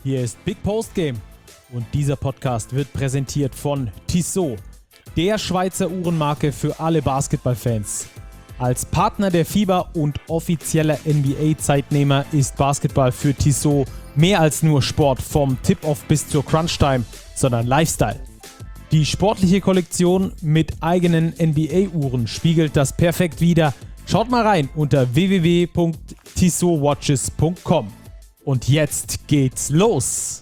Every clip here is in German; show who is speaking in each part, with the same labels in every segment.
Speaker 1: Hier ist Big Post Game und dieser Podcast wird präsentiert von Tissot, der Schweizer Uhrenmarke für alle Basketballfans. Als Partner der FIBA und offizieller NBA-Zeitnehmer ist Basketball für Tissot mehr als nur Sport vom Tip-Off bis zur Crunch-Time, sondern Lifestyle. Die sportliche Kollektion mit eigenen NBA-Uhren spiegelt das perfekt wider. Schaut mal rein unter www.tissotwatches.com. Und jetzt geht's los!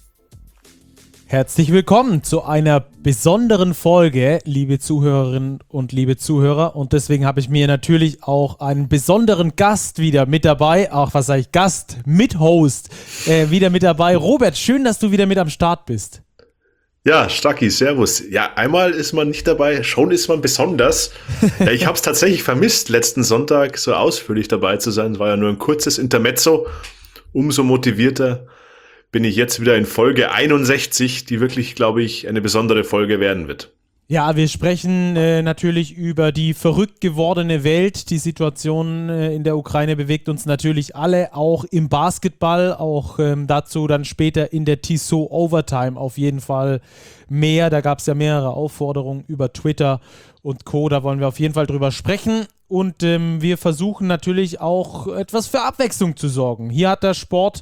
Speaker 1: Herzlich willkommen zu einer besonderen Folge, liebe Zuhörerinnen und liebe Zuhörer. Und deswegen habe ich mir natürlich auch einen besonderen Gast wieder mit dabei. Auch was sage ich? Gast, Mithost wieder mit dabei. Robert, schön, dass du wieder mit am Start bist.
Speaker 2: Ja, Stacki, servus. Ja, einmal ist man nicht dabei, schon ist man besonders. Ja, ich habe es tatsächlich vermisst, letzten Sonntag so ausführlich dabei zu sein. Es war ja nur ein kurzes Intermezzo. Umso motivierter bin ich jetzt wieder in Folge 61, die wirklich, glaube ich, eine besondere Folge werden wird.
Speaker 1: Ja, wir sprechen natürlich über die verrückt gewordene Welt. Die Situation in der Ukraine bewegt uns natürlich alle, auch im Basketball, auch dazu dann später in der Tissot Overtime auf jeden Fall mehr. Da gab es ja mehrere Aufforderungen über Twitter und Co. Da wollen wir auf jeden Fall drüber sprechen. Und wir versuchen natürlich auch etwas für Abwechslung zu sorgen. Hier hat der Sport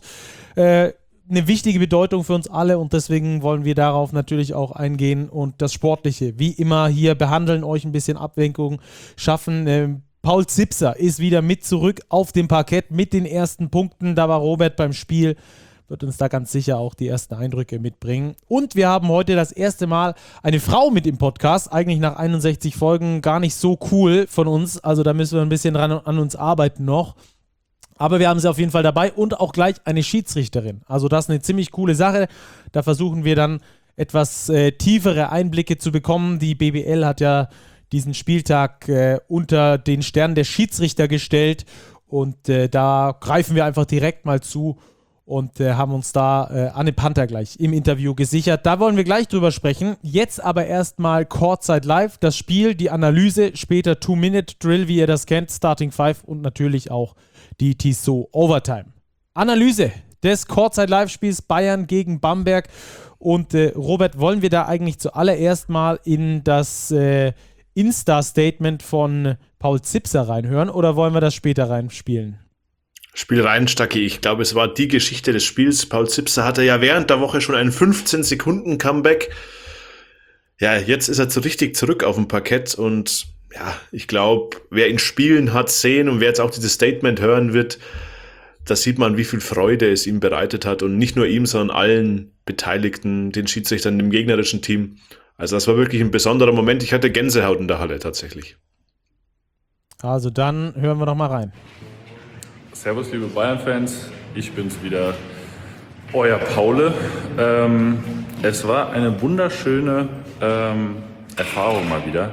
Speaker 1: eine wichtige Bedeutung für uns alle und deswegen wollen wir darauf natürlich auch eingehen und das Sportliche wie immer hier behandeln, euch ein bisschen Ablenkung schaffen. Paul Zipser ist wieder mit zurück auf dem Parkett mit den ersten Punkten. Da war Robert beim Spiel, wird uns da ganz sicher auch die ersten Eindrücke mitbringen. Und wir haben heute das erste Mal eine Frau mit im Podcast, eigentlich nach 61 Folgen gar nicht so cool von uns, also da müssen wir ein bisschen an uns arbeiten noch. Aber wir haben sie auf jeden Fall dabei und auch gleich eine Schiedsrichterin. Also das ist eine ziemlich coole Sache. Da versuchen wir dann etwas tiefere Einblicke zu bekommen. Die BBL hat ja diesen Spieltag unter den Stern der Schiedsrichter gestellt. Und da greifen wir einfach direkt mal zu und haben uns da Anne Panther gleich im Interview gesichert. Da wollen wir gleich drüber sprechen. Jetzt aber erstmal Courtside Live, das Spiel, die Analyse, später 2-Minute-Drill, wie ihr das kennt, Starting Five und natürlich auch die Tissot Overtime. Analyse des Courtside Live-Spiels Bayern gegen Bamberg. Und Robert, wollen wir da eigentlich zuallererst mal in das Insta-Statement von Paul Zipser reinhören oder wollen wir das später reinspielen?
Speaker 2: Spiel rein, Stacki. Ich glaube, es war die Geschichte des Spiels. Paul Zipser hatte ja während der Woche schon einen 15-Sekunden-Comeback. Ja, jetzt ist er so richtig zurück auf dem Parkett und ja, ich glaube, wer ihn spielen hat sehen und wer jetzt auch dieses Statement hören wird, da sieht man, wie viel Freude es ihm bereitet hat und nicht nur ihm, sondern allen Beteiligten, den Schiedsrichtern im gegnerischen Team. Also das war wirklich ein besonderer Moment. Ich hatte Gänsehaut in der Halle tatsächlich.
Speaker 1: Also dann hören wir noch mal rein.
Speaker 3: Servus, liebe Bayern-Fans. Ich bin's wieder, euer Paule. Es war eine wunderschöne Erfahrung mal wieder.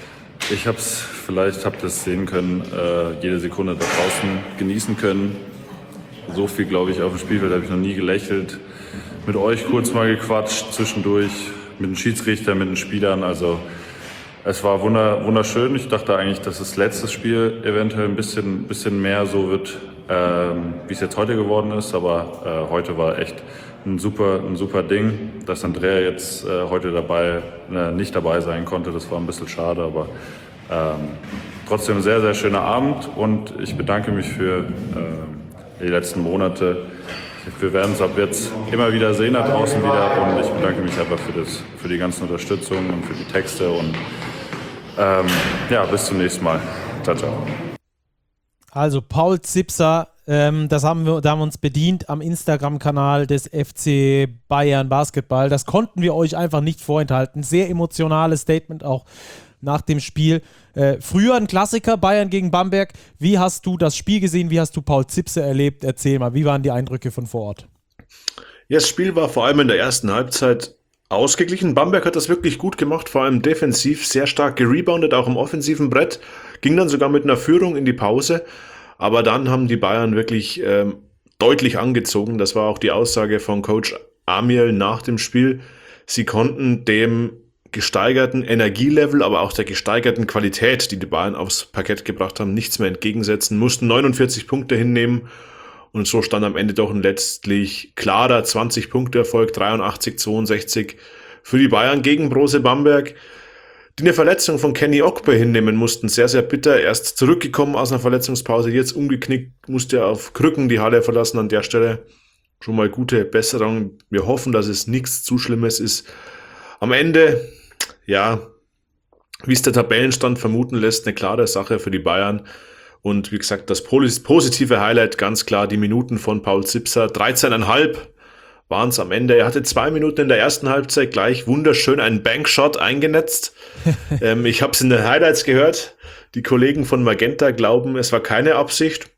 Speaker 3: Vielleicht habt ihr es sehen können, jede Sekunde da draußen genießen können. So viel, glaube ich, auf dem Spielfeld habe ich noch nie gelächelt. Mit euch kurz mal gequatscht, zwischendurch, mit den Schiedsrichtern, mit den Spielern. Also es war wunderschön. Ich dachte eigentlich, dass das letzte Spiel eventuell ein bisschen mehr so wird, wie es jetzt heute geworden ist. Aber heute war echt ein super Ding. Dass Andrea jetzt heute nicht dabei sein konnte, das war ein bisschen schade, aber trotzdem ein sehr, sehr schöner Abend und ich bedanke mich für die letzten Monate. Wir werden es ab jetzt immer wieder sehen da draußen wieder und ich bedanke mich einfach für die ganzen Unterstützung und für die Texte und bis zum nächsten Mal. Ciao, ciao.
Speaker 1: Also Paul Zipser, da haben wir uns bedient am Instagram-Kanal des FC Bayern Basketball. Das konnten wir euch einfach nicht vorenthalten. Sehr emotionales Statement auch nach dem Spiel. Früher ein Klassiker, Bayern gegen Bamberg. Wie hast du das Spiel gesehen? Wie hast du Paul Zipser erlebt? Erzähl mal, wie waren die Eindrücke von vor Ort?
Speaker 2: Ja, das Spiel war vor allem in der ersten Halbzeit ausgeglichen. Bamberg hat das wirklich gut gemacht, vor allem defensiv, sehr stark gereboundet, auch im offensiven Brett. Ging dann sogar mit einer Führung in die Pause. Aber dann haben die Bayern wirklich deutlich angezogen. Das war auch die Aussage von Coach Amiel nach dem Spiel. Sie konnten dem gesteigerten Energielevel, aber auch der gesteigerten Qualität, die die Bayern aufs Parkett gebracht haben, nichts mehr entgegensetzen, mussten 49 Punkte hinnehmen Und so stand am Ende doch ein letztlich klarer 20-Punkte-Erfolg, 83-62 für die Bayern gegen Brose Bamberg, die eine Verletzung von Kenny Ogbe hinnehmen mussten. Sehr, sehr bitter. Erst zurückgekommen aus einer Verletzungspause, jetzt umgeknickt, musste auf Krücken die Halle verlassen. An der Stelle schon mal gute Besserung. Wir hoffen, dass es nichts zu Schlimmes ist. Am Ende, ja, wie es der Tabellenstand vermuten lässt, eine klare Sache für die Bayern. Und wie gesagt, das positive Highlight, ganz klar, die Minuten von Paul Zipser. 13,5 waren es am Ende. Er hatte 2 Minuten in der ersten Halbzeit gleich wunderschön einen Bankshot eingenetzt. Ich habe es in den Highlights gehört. Die Kollegen von Magenta glauben, es war keine Absicht.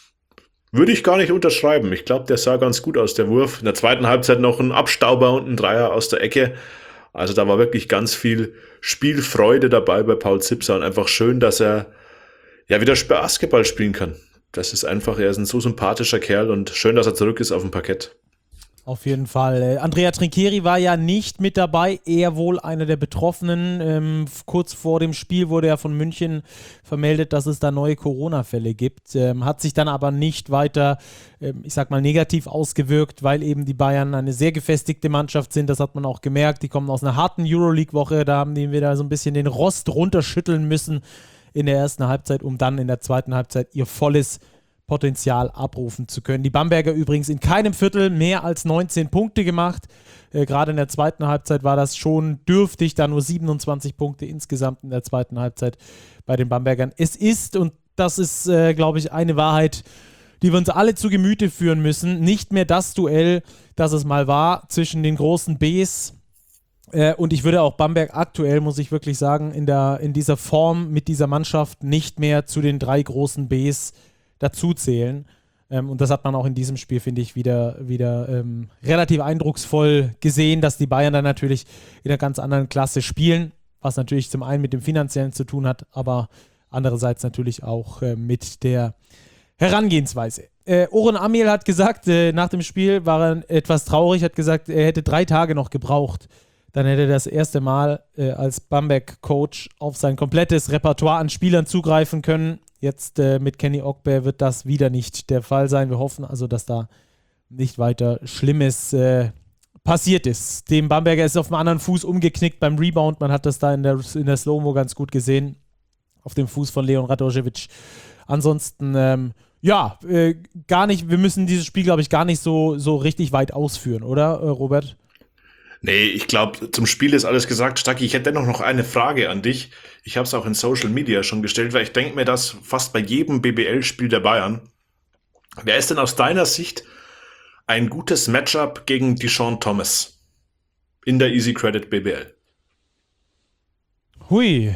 Speaker 2: Würde ich gar nicht unterschreiben. Ich glaube, der sah ganz gut aus, der Wurf. In der zweiten Halbzeit noch ein Abstauber und ein Dreier aus der Ecke. Also da war wirklich ganz viel Spielfreude dabei bei Paul Zipser und einfach schön, dass er ja wieder Basketball spielen kann. Das ist einfach, er ist ein so sympathischer Kerl und schön, dass er zurück ist auf dem Parkett.
Speaker 1: Auf jeden Fall. Andrea Trinchieri war ja nicht mit dabei, eher wohl einer der Betroffenen. Kurz vor dem Spiel wurde ja von München vermeldet, dass es da neue Corona-Fälle gibt. Hat sich dann aber nicht weiter, ich sag mal, negativ ausgewirkt, weil eben die Bayern eine sehr gefestigte Mannschaft sind. Das hat man auch gemerkt. Die kommen aus einer harten Euroleague-Woche. Da haben die wieder so ein bisschen den Rost runterschütteln müssen in der ersten Halbzeit, um dann in der zweiten Halbzeit ihr volles Potenzial abrufen zu können. Die Bamberger übrigens in keinem Viertel mehr als 19 Punkte gemacht. Gerade in der zweiten Halbzeit war das schon dürftig, da nur 27 Punkte insgesamt in der zweiten Halbzeit bei den Bambergern. Es ist, und das ist, glaube ich, eine Wahrheit, die wir uns alle zu Gemüte führen müssen, nicht mehr das Duell, das es mal war zwischen den großen Bs. Und ich würde auch Bamberg aktuell, muss ich wirklich sagen, in dieser Form mit dieser Mannschaft nicht mehr zu den 3 großen Bs dazu zählen. Und das hat man auch in diesem Spiel, finde ich, wieder relativ eindrucksvoll gesehen, dass die Bayern dann natürlich in einer ganz anderen Klasse spielen, was natürlich zum einen mit dem Finanziellen zu tun hat, aber andererseits natürlich auch mit der Herangehensweise. Orhun Amiel hat gesagt, nach dem Spiel war er etwas traurig, hat gesagt, er hätte 3 Tage noch gebraucht. Dann hätte er das erste Mal als Bamberg-Coach auf sein komplettes Repertoire an Spielern zugreifen können. Jetzt mit Kenny Ogbe wird das wieder nicht der Fall sein. Wir hoffen also, dass da nicht weiter Schlimmes passiert ist. Dem Bamberger ist auf dem anderen Fuß umgeknickt beim Rebound. Man hat das da in der Slow-Mo ganz gut gesehen. Auf dem Fuß von Leon Radojevic. Ansonsten, gar nicht, wir müssen dieses Spiel, glaube ich, gar nicht so richtig weit ausführen, oder, Robert?
Speaker 2: Nee, ich glaube, zum Spiel ist alles gesagt. Stacki, ich hätte dennoch noch eine Frage an dich. Ich habe es auch in Social Media schon gestellt, weil ich denke mir das fast bei jedem BBL-Spiel der Bayern. Wer ist denn aus deiner Sicht ein gutes Matchup gegen Deshaun Thomas in der Easy Credit BBL?
Speaker 1: Hui.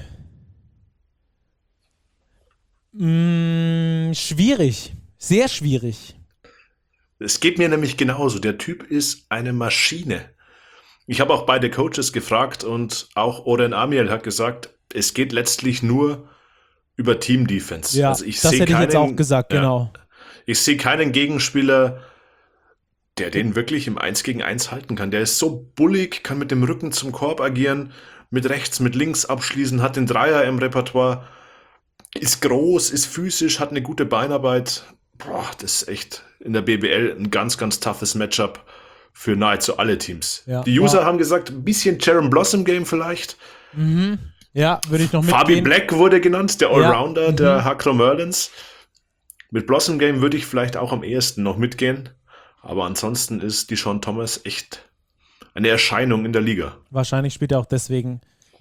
Speaker 1: Schwierig. Sehr schwierig.
Speaker 2: Es geht mir nämlich genauso. Der Typ ist eine Maschine. Ich habe auch beide Coaches gefragt und auch Orhun Amiel hat gesagt, es geht letztlich nur über Team-Defense.
Speaker 1: Ja,
Speaker 2: also
Speaker 1: das hätte ich jetzt auch gesagt, genau.
Speaker 2: Ich sehe keinen Gegenspieler, der den wirklich im 1 gegen 1 halten kann. Der ist so bullig, kann mit dem Rücken zum Korb agieren, mit rechts, mit links abschließen, hat den Dreier im Repertoire, ist groß, ist physisch, hat eine gute Beinarbeit. Boah, das ist echt in der BBL ein ganz, ganz toughes Matchup für nahezu alle Teams. Ja, die User haben gesagt, ein bisschen Jaron Blossom Game vielleicht.
Speaker 1: Mhm. Ja, würde ich noch mitgehen.
Speaker 2: Fabi Black wurde genannt, der Allrounder der Hakro Merlins. Mit Blossom Game würde ich vielleicht auch am ehesten noch mitgehen. Aber ansonsten ist Deshaun Thomas echt eine Erscheinung in der Liga.
Speaker 1: Wahrscheinlich spielt er auch deswegen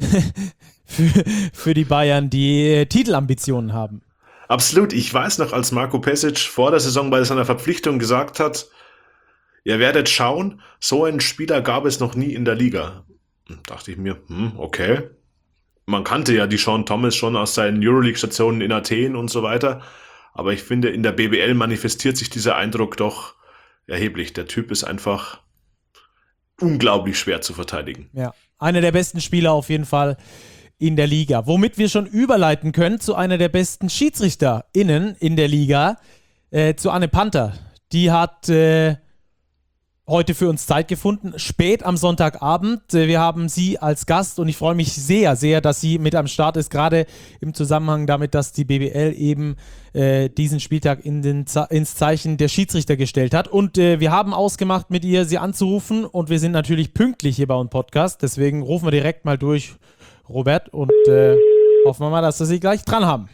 Speaker 1: für die Bayern, die Titelambitionen haben.
Speaker 2: Absolut. Ich weiß noch, als Marco Pesic vor der Saison bei seiner Verpflichtung gesagt hat, ihr werdet schauen, so einen Spieler gab es noch nie in der Liga. Und dachte ich mir, okay. Man kannte ja Deshaun Thomas schon aus seinen Euroleague-Stationen in Athen und so weiter. Aber ich finde, in der BBL manifestiert sich dieser Eindruck doch erheblich. Der Typ ist einfach unglaublich schwer zu verteidigen. Ja,
Speaker 1: einer der besten Spieler auf jeden Fall in der Liga. Womit wir schon überleiten können zu einer der besten SchiedsrichterInnen in der Liga, zu Anne Panther. Die hat heute für uns Zeit gefunden, spät am Sonntagabend. Wir haben sie als Gast und ich freue mich sehr, sehr, dass sie mit am Start ist, gerade im Zusammenhang damit, dass die BBL eben diesen Spieltag ins Zeichen der Schiedsrichter gestellt hat. Und wir haben ausgemacht, mit ihr sie anzurufen und wir sind natürlich pünktlich hier bei uns Podcast. Deswegen rufen wir direkt mal durch, Robert, und hoffen wir mal, dass wir sie gleich dran haben.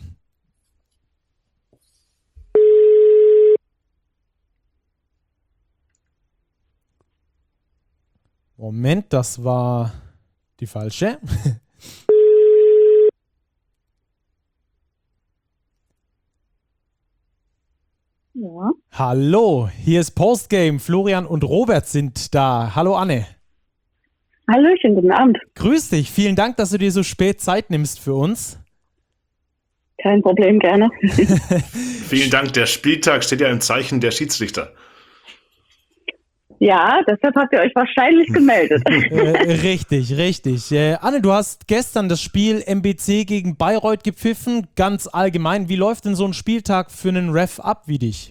Speaker 1: Moment, das war die falsche.
Speaker 4: Ja.
Speaker 1: Hallo, hier ist Postgame. Florian und Robert sind da. Hallo Anne.
Speaker 4: Hallöchen, guten Abend.
Speaker 1: Grüß dich. Vielen Dank, dass du dir so spät Zeit nimmst für uns.
Speaker 4: Kein Problem, gerne.
Speaker 2: Vielen Dank. Der Spieltag steht ja im Zeichen der Schiedsrichter.
Speaker 4: Ja, deshalb habt ihr euch wahrscheinlich gemeldet.
Speaker 1: Richtig. Anne, du hast gestern das Spiel MBC gegen Bayreuth gepfiffen. Ganz allgemein, wie läuft denn so ein Spieltag für einen Ref ab wie dich?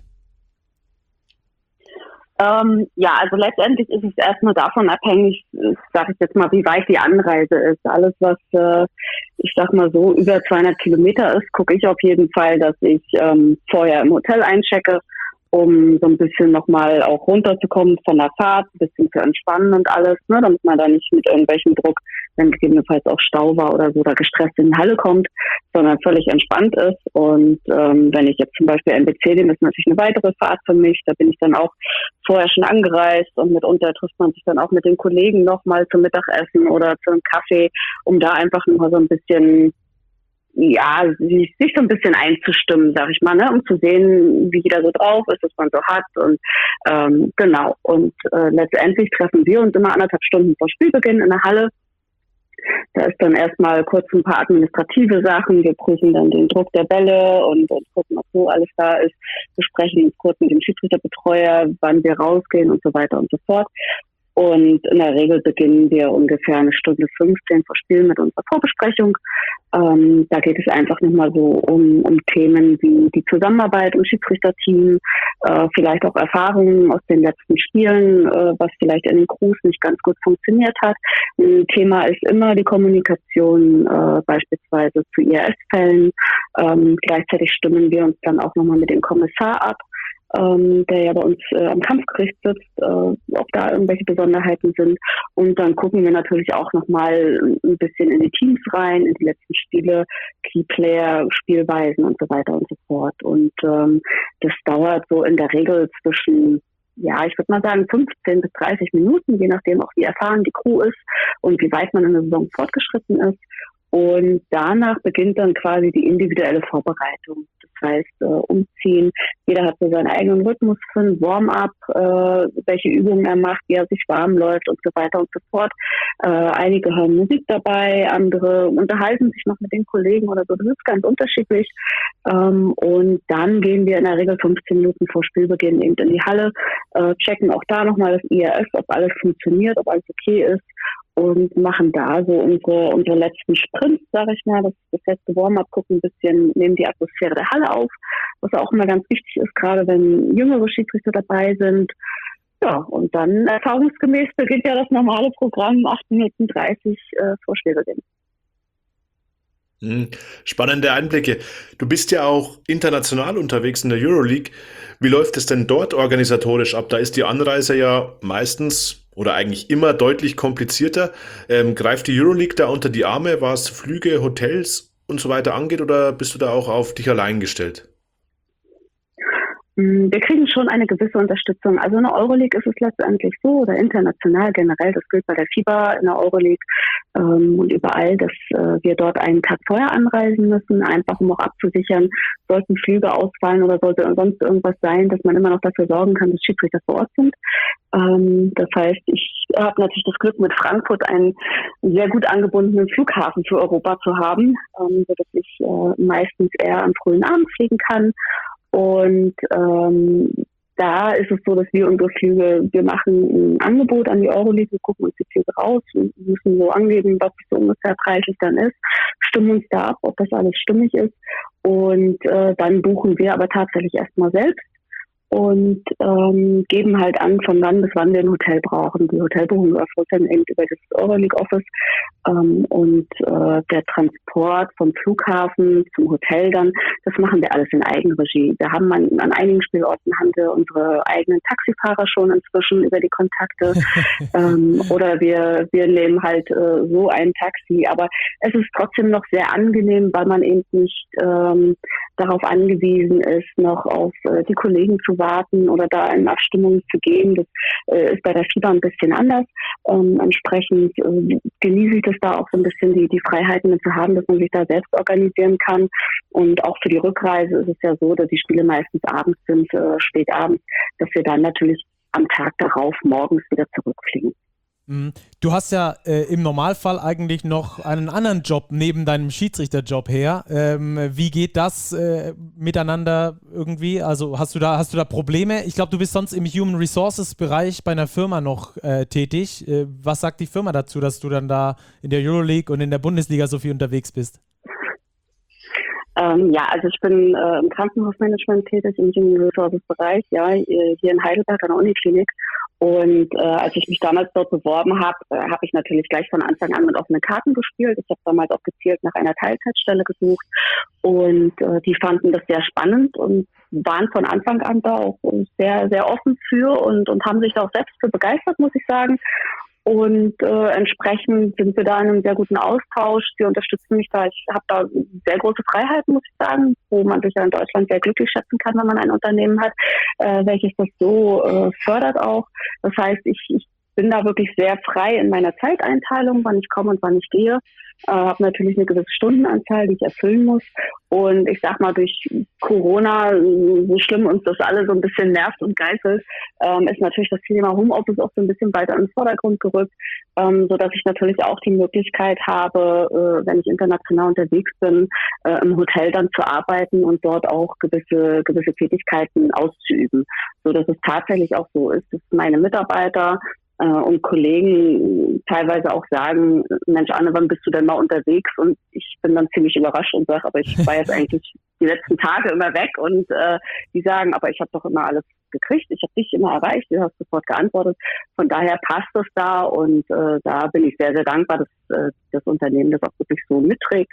Speaker 4: Ja, also letztendlich ist es erstmal davon abhängig, sage ich jetzt mal, wie weit die Anreise ist. Alles, was, ich sag mal so, über 200 Kilometer ist, gucke ich auf jeden Fall, dass ich vorher im Hotel einchecke, um so ein bisschen nochmal auch runterzukommen von der Fahrt, ein bisschen zu entspannen und alles, ne, damit man da nicht mit irgendwelchem Druck, wenn gegebenenfalls auch Stau war oder so, oder gestresst in die Halle kommt, sondern völlig entspannt ist. Und wenn ich jetzt zum Beispiel MBC nehme, ist natürlich eine weitere Fahrt für mich. Da bin ich dann auch vorher schon angereist und mitunter trifft man sich dann auch mit den Kollegen nochmal zum Mittagessen oder zu einem Kaffee, um da einfach nochmal so ein bisschen, ja, sich so ein bisschen einzustimmen, sag ich mal, ne, um zu sehen, wie jeder so drauf ist, was man so hat und genau. Und letztendlich treffen wir uns immer 1,5 Stunden vor Spielbeginn in der Halle. Da ist dann erstmal kurz ein paar administrative Sachen. Wir prüfen dann den Druck der Bälle und gucken, ob so alles da ist. Wir sprechen uns kurz mit dem Schiedsrichterbetreuer, wann wir rausgehen und so weiter und so fort. Und in der Regel beginnen wir ungefähr 1:15 vor Spiel mit unserer Vorbesprechung. Da geht es einfach nochmal so um Themen wie die Zusammenarbeit im Schiedsrichterteam, vielleicht auch Erfahrungen aus den letzten Spielen, was vielleicht in den Crews nicht ganz gut funktioniert hat. Ein Thema ist immer die Kommunikation, beispielsweise zu IRS-Fällen. Gleichzeitig stimmen wir uns dann auch nochmal mit dem Kommissar ab, der ja bei uns am Kampfgericht sitzt, ob da irgendwelche Besonderheiten sind. Und dann gucken wir natürlich auch nochmal ein bisschen in die Teams rein, in die letzten Spiele, Keyplayer, Spielweisen und so weiter und so fort. Und das dauert so in der Regel zwischen, ja, ich würde mal sagen 15 bis 30 Minuten, je nachdem auch wie erfahren die Crew ist und wie weit man in der Saison fortgeschritten ist. Und danach beginnt dann quasi die individuelle Vorbereitung. Das heißt, umziehen. Jeder hat so seinen eigenen Rhythmus für ein Warm-up, welche Übungen er macht, wie er sich warm läuft und so weiter und so fort. Einige haben Musik dabei, andere unterhalten sich noch mit den Kollegen oder so. Das ist ganz unterschiedlich. Und dann gehen wir in der Regel 15 Minuten vor Spielbeginn eben in die Halle, checken auch da nochmal das IRS, ob alles funktioniert, ob alles okay ist. Und machen da so unsere letzten Sprints, sage ich mal, das letzte Warm-up, gucken ein bisschen, nehmen die Atmosphäre der Halle auf, was auch immer ganz wichtig ist, gerade wenn jüngere Schiedsrichter dabei sind. Ja, und dann erfahrungsgemäß beginnt ja das normale Programm 8:30 Minuten vor Spielbeginn.
Speaker 2: Spannende Einblicke. Du bist ja auch international unterwegs in der Euroleague. Wie läuft es denn dort organisatorisch ab? Da ist die Anreise ja meistens oder eigentlich immer deutlich komplizierter. Greift die Euroleague da unter die Arme, was Flüge, Hotels und so weiter angeht, oder bist du da auch auf dich allein gestellt?
Speaker 4: Wir kriegen schon eine gewisse Unterstützung. Also in der Euroleague ist es letztendlich so, oder international generell, das gilt bei der FIBA in der Euroleague und überall, dass wir dort einen Tag vorher anreisen müssen, einfach um auch abzusichern, sollten Flüge ausfallen oder sollte sonst irgendwas sein, dass man immer noch dafür sorgen kann, dass Schiedsrichter vor Ort sind. Das heißt, ich habe natürlich das Glück, mit Frankfurt einen sehr gut angebundenen Flughafen für Europa zu haben, sodass ich meistens eher am frühen Abend fliegen kann. Und da ist es so, dass wir unsere Flüge, wir machen ein Angebot an die Euroleague, wir gucken uns die Flüge raus, wir müssen so angeben, was so ungefähr preislich dann ist, stimmen uns da ab, ob das alles stimmig ist. Und dann buchen wir aber tatsächlich erstmal selbst und geben halt an, von wann bis wann wir ein Hotel brauchen. Die Hotelbuchung erfolgt dann eben über das Euroleague Office und der Transport vom Flughafen zum Hotel dann, das machen wir alles in Eigenregie. Wir haben an einigen Spielorten haben wir unsere eigenen Taxifahrer schon inzwischen über die Kontakte oder wir nehmen halt so ein Taxi, aber es ist trotzdem noch sehr angenehm, weil man eben nicht darauf angewiesen ist, noch auf die Kollegen zu warten oder da in Abstimmung zu gehen. Das ist bei der FIBA ein bisschen anders. Entsprechend genieße ich das da auch so ein bisschen die Freiheiten zu haben, dass man sich da selbst organisieren kann. Und auch für die Rückreise ist es ja so, dass die Spiele meistens abends sind, spät abends, dass wir dann natürlich am Tag darauf morgens wieder zurückfliegen.
Speaker 1: Du hast ja im Normalfall eigentlich noch einen anderen Job neben deinem Schiedsrichterjob her. Wie geht das miteinander irgendwie? Also hast du da Probleme? Ich glaube, du bist sonst im Human Resources Bereich bei einer Firma noch tätig. Was sagt die Firma dazu, dass du dann da in der Euroleague und in der Bundesliga so viel unterwegs bist?
Speaker 4: Also ich bin im Krankenhausmanagement tätig, im Human Resources Bereich, hier in Heidelberg an der Uniklinik. Und als ich mich damals dort beworben habe, habe ich natürlich gleich von Anfang an mit offenen Karten gespielt. Ich habe damals auch gezielt nach einer Teilzeitstelle gesucht und die fanden das sehr spannend und waren von Anfang an da auch sehr, sehr offen für und haben sich da auch selbst für begeistert, muss ich sagen. Und entsprechend sind wir da in einem sehr guten Austausch. Sie unterstützen mich da. Ich habe da sehr große Freiheiten, muss ich sagen, wo man sich ja in Deutschland sehr glücklich schätzen kann, wenn man ein Unternehmen hat, welches das so fördert auch. Das heißt, ich bin da wirklich sehr frei in meiner Zeiteinteilung, wann ich komme und wann ich gehe. Habe natürlich eine gewisse Stundenanzahl, die ich erfüllen muss. Und ich sag mal, durch Corona, so schlimm uns das alle so ein bisschen nervt und geißelt, ist natürlich das Thema Homeoffice auch so ein bisschen weiter in den Vordergrund gerückt, sodass ich natürlich auch die Möglichkeit habe, wenn ich international unterwegs bin, im Hotel dann zu arbeiten und dort auch gewisse Tätigkeiten auszuüben. Sodass es tatsächlich auch so ist, dass meine Mitarbeiter und Kollegen teilweise auch sagen, Mensch Anne, wann bist du denn mal unterwegs? Und ich bin dann ziemlich überrascht und sage, aber ich war jetzt eigentlich die letzten Tage immer weg und die sagen, aber ich habe doch immer alles gekriegt, ich habe dich immer erreicht, du hast sofort geantwortet. Von daher passt es da und da bin ich sehr, sehr dankbar, dass das Unternehmen das auch wirklich so mitträgt.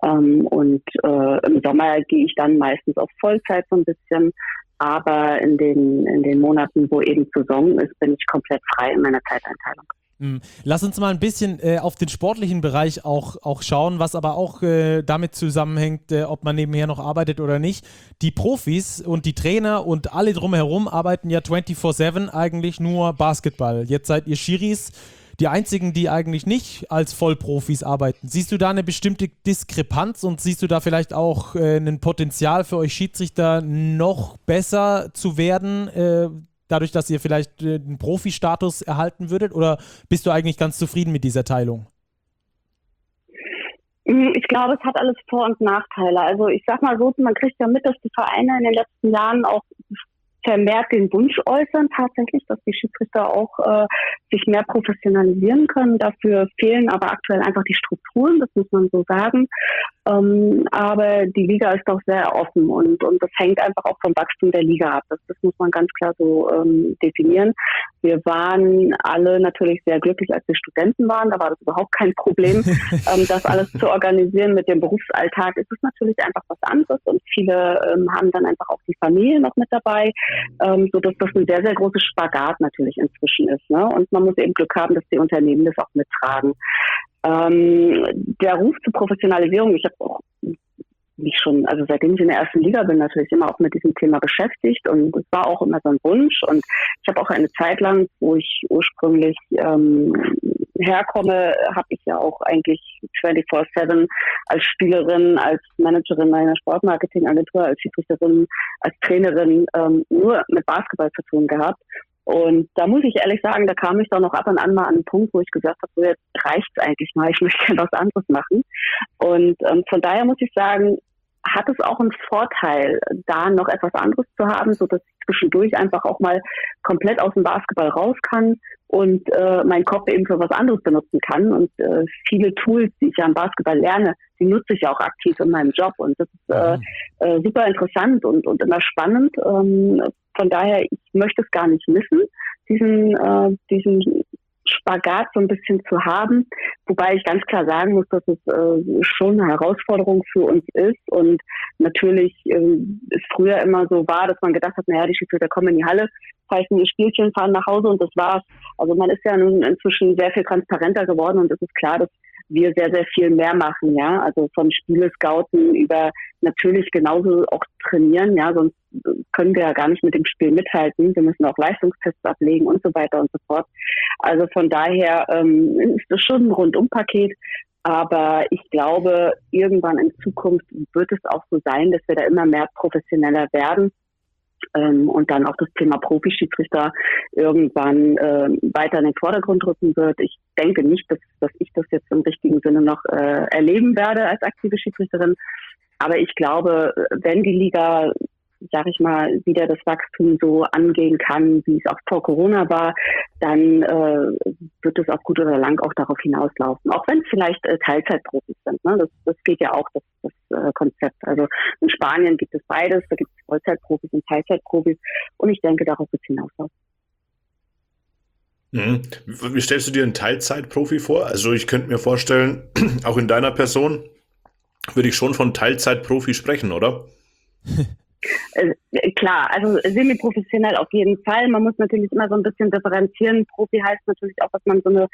Speaker 4: Und im Sommer gehe ich dann meistens auf Vollzeit so ein bisschen. Aber in den Monaten, wo eben Saison ist, bin ich komplett frei in meiner Zeiteinteilung.
Speaker 1: Lass uns mal ein bisschen auf den sportlichen Bereich auch schauen, was aber auch damit zusammenhängt, ob man nebenher noch arbeitet oder nicht. Die Profis und die Trainer und alle drumherum arbeiten ja 24/7 eigentlich nur Basketball. Jetzt seid ihr Schiris die einzigen, die eigentlich nicht als Vollprofis arbeiten. Siehst du da eine bestimmte Diskrepanz und siehst du da vielleicht auch ein Potenzial für euch Schiedsrichter noch besser zu werden, dadurch, dass ihr vielleicht einen Profi-Status erhalten würdet? Oder bist du eigentlich ganz zufrieden mit dieser Teilung?
Speaker 4: Ich glaube, es hat alles Vor- und Nachteile. Also ich sag mal so, man kriegt ja mit, dass die Vereine in den letzten Jahren auch vermehrt den Wunsch äußern tatsächlich, dass die Schiedsrichter auch sich mehr professionalisieren können. Dafür fehlen aber aktuell einfach die Strukturen, das muss man so sagen. Aber die Liga ist doch sehr offen und das hängt einfach auch vom Wachstum der Liga ab. Das muss man ganz klar so definieren. Wir waren alle natürlich sehr glücklich, als wir Studenten waren. Da war das überhaupt kein Problem, das alles zu organisieren. Mit dem Berufsalltag ist es natürlich einfach was anderes und viele haben dann einfach auch die Familie noch mit dabei, sodass das ein sehr, sehr großes Spagat natürlich inzwischen ist. Ne? Und man muss eben Glück haben, dass die Unternehmen das auch mittragen. Der Ruf zur Professionalisierung, ich habe auch mich schon, also seitdem ich in der ersten Liga bin, natürlich immer auch mit diesem Thema beschäftigt und es war auch immer so ein Wunsch und ich habe auch eine Zeit lang, wo ich ursprünglich herkomme, habe ich ja auch eigentlich 24/7 als Spielerin, als Managerin einer Sportmarketingagentur, als Schiedsrichterin, als Trainerin nur mit Basketball zu tun gehabt. Und da muss ich ehrlich sagen, da kam ich doch noch ab und an mal an einen Punkt, wo ich gesagt habe, so jetzt reicht's eigentlich mal, ich möchte gerne was anderes machen. Und von daher muss ich sagen, hat es auch einen Vorteil, da noch etwas anderes zu haben, so dass ich zwischendurch einfach auch mal komplett aus dem Basketball raus kann und meinen Kopf eben für was anderes benutzen kann. Und viele Tools, die ich ja im Basketball lerne, die nutze ich ja auch aktiv in meinem Job. Und das ist super interessant und immer spannend. von daher, ich möchte es gar nicht missen, diesen Spagat so ein bisschen zu haben, wobei ich ganz klar sagen muss, dass es schon eine Herausforderung für uns ist und natürlich es früher immer so war, dass man gedacht hat, naja, die Schiedsrichter kommen in die Halle, pfeifen ihr Spielchen, fahren nach Hause und das war's. Also man ist ja nun inzwischen sehr viel transparenter geworden und es ist klar, dass wir sehr, sehr viel mehr machen, ja, also von Spiele-Scouten über natürlich genauso auch trainieren, ja, sonst können wir ja gar nicht mit dem Spiel mithalten. Wir müssen auch Leistungstests ablegen und so weiter und so fort. Also von daher ist das schon ein Rundumpaket. Aber ich glaube, irgendwann in Zukunft wird es auch so sein, dass wir da immer mehr professioneller werden. Und dann auch das Thema Profischiedsrichter irgendwann weiter in den Vordergrund rücken wird. Ich denke nicht, dass ich das jetzt im richtigen Sinne noch erleben werde als aktive Schiedsrichterin. Aber ich glaube, wenn die Liga, sag ich mal, wieder das Wachstum so angehen kann, wie es auch vor Corona war, dann wird es auf gut oder lang auch darauf hinauslaufen. Auch wenn es vielleicht Teilzeitprofis sind. Ne? Das geht ja auch, das Konzept. Also in Spanien gibt es beides. Da gibt es Vollzeitprofis und Teilzeitprofis. Und ich denke, darauf wird es hinauslaufen.
Speaker 2: Wie stellst du dir einen Teilzeitprofi vor? Also ich könnte mir vorstellen, auch in deiner Person würde ich schon von Teilzeitprofi sprechen, oder?
Speaker 4: Klar, also semi-professionell auf jeden Fall. Man muss natürlich immer so ein bisschen differenzieren. Profi heißt natürlich auch, dass man so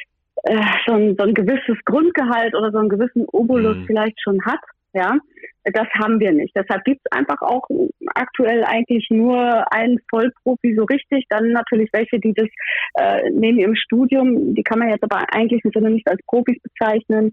Speaker 4: ein gewisses Grundgehalt oder so einen gewissen Obolus vielleicht schon hat. Ja, das haben wir nicht. Deshalb gibt es einfach auch aktuell eigentlich nur einen Vollprofi so richtig. Dann natürlich welche, die das neben ihrem Studium, die kann man jetzt aber eigentlich im Sinne nicht als Profis bezeichnen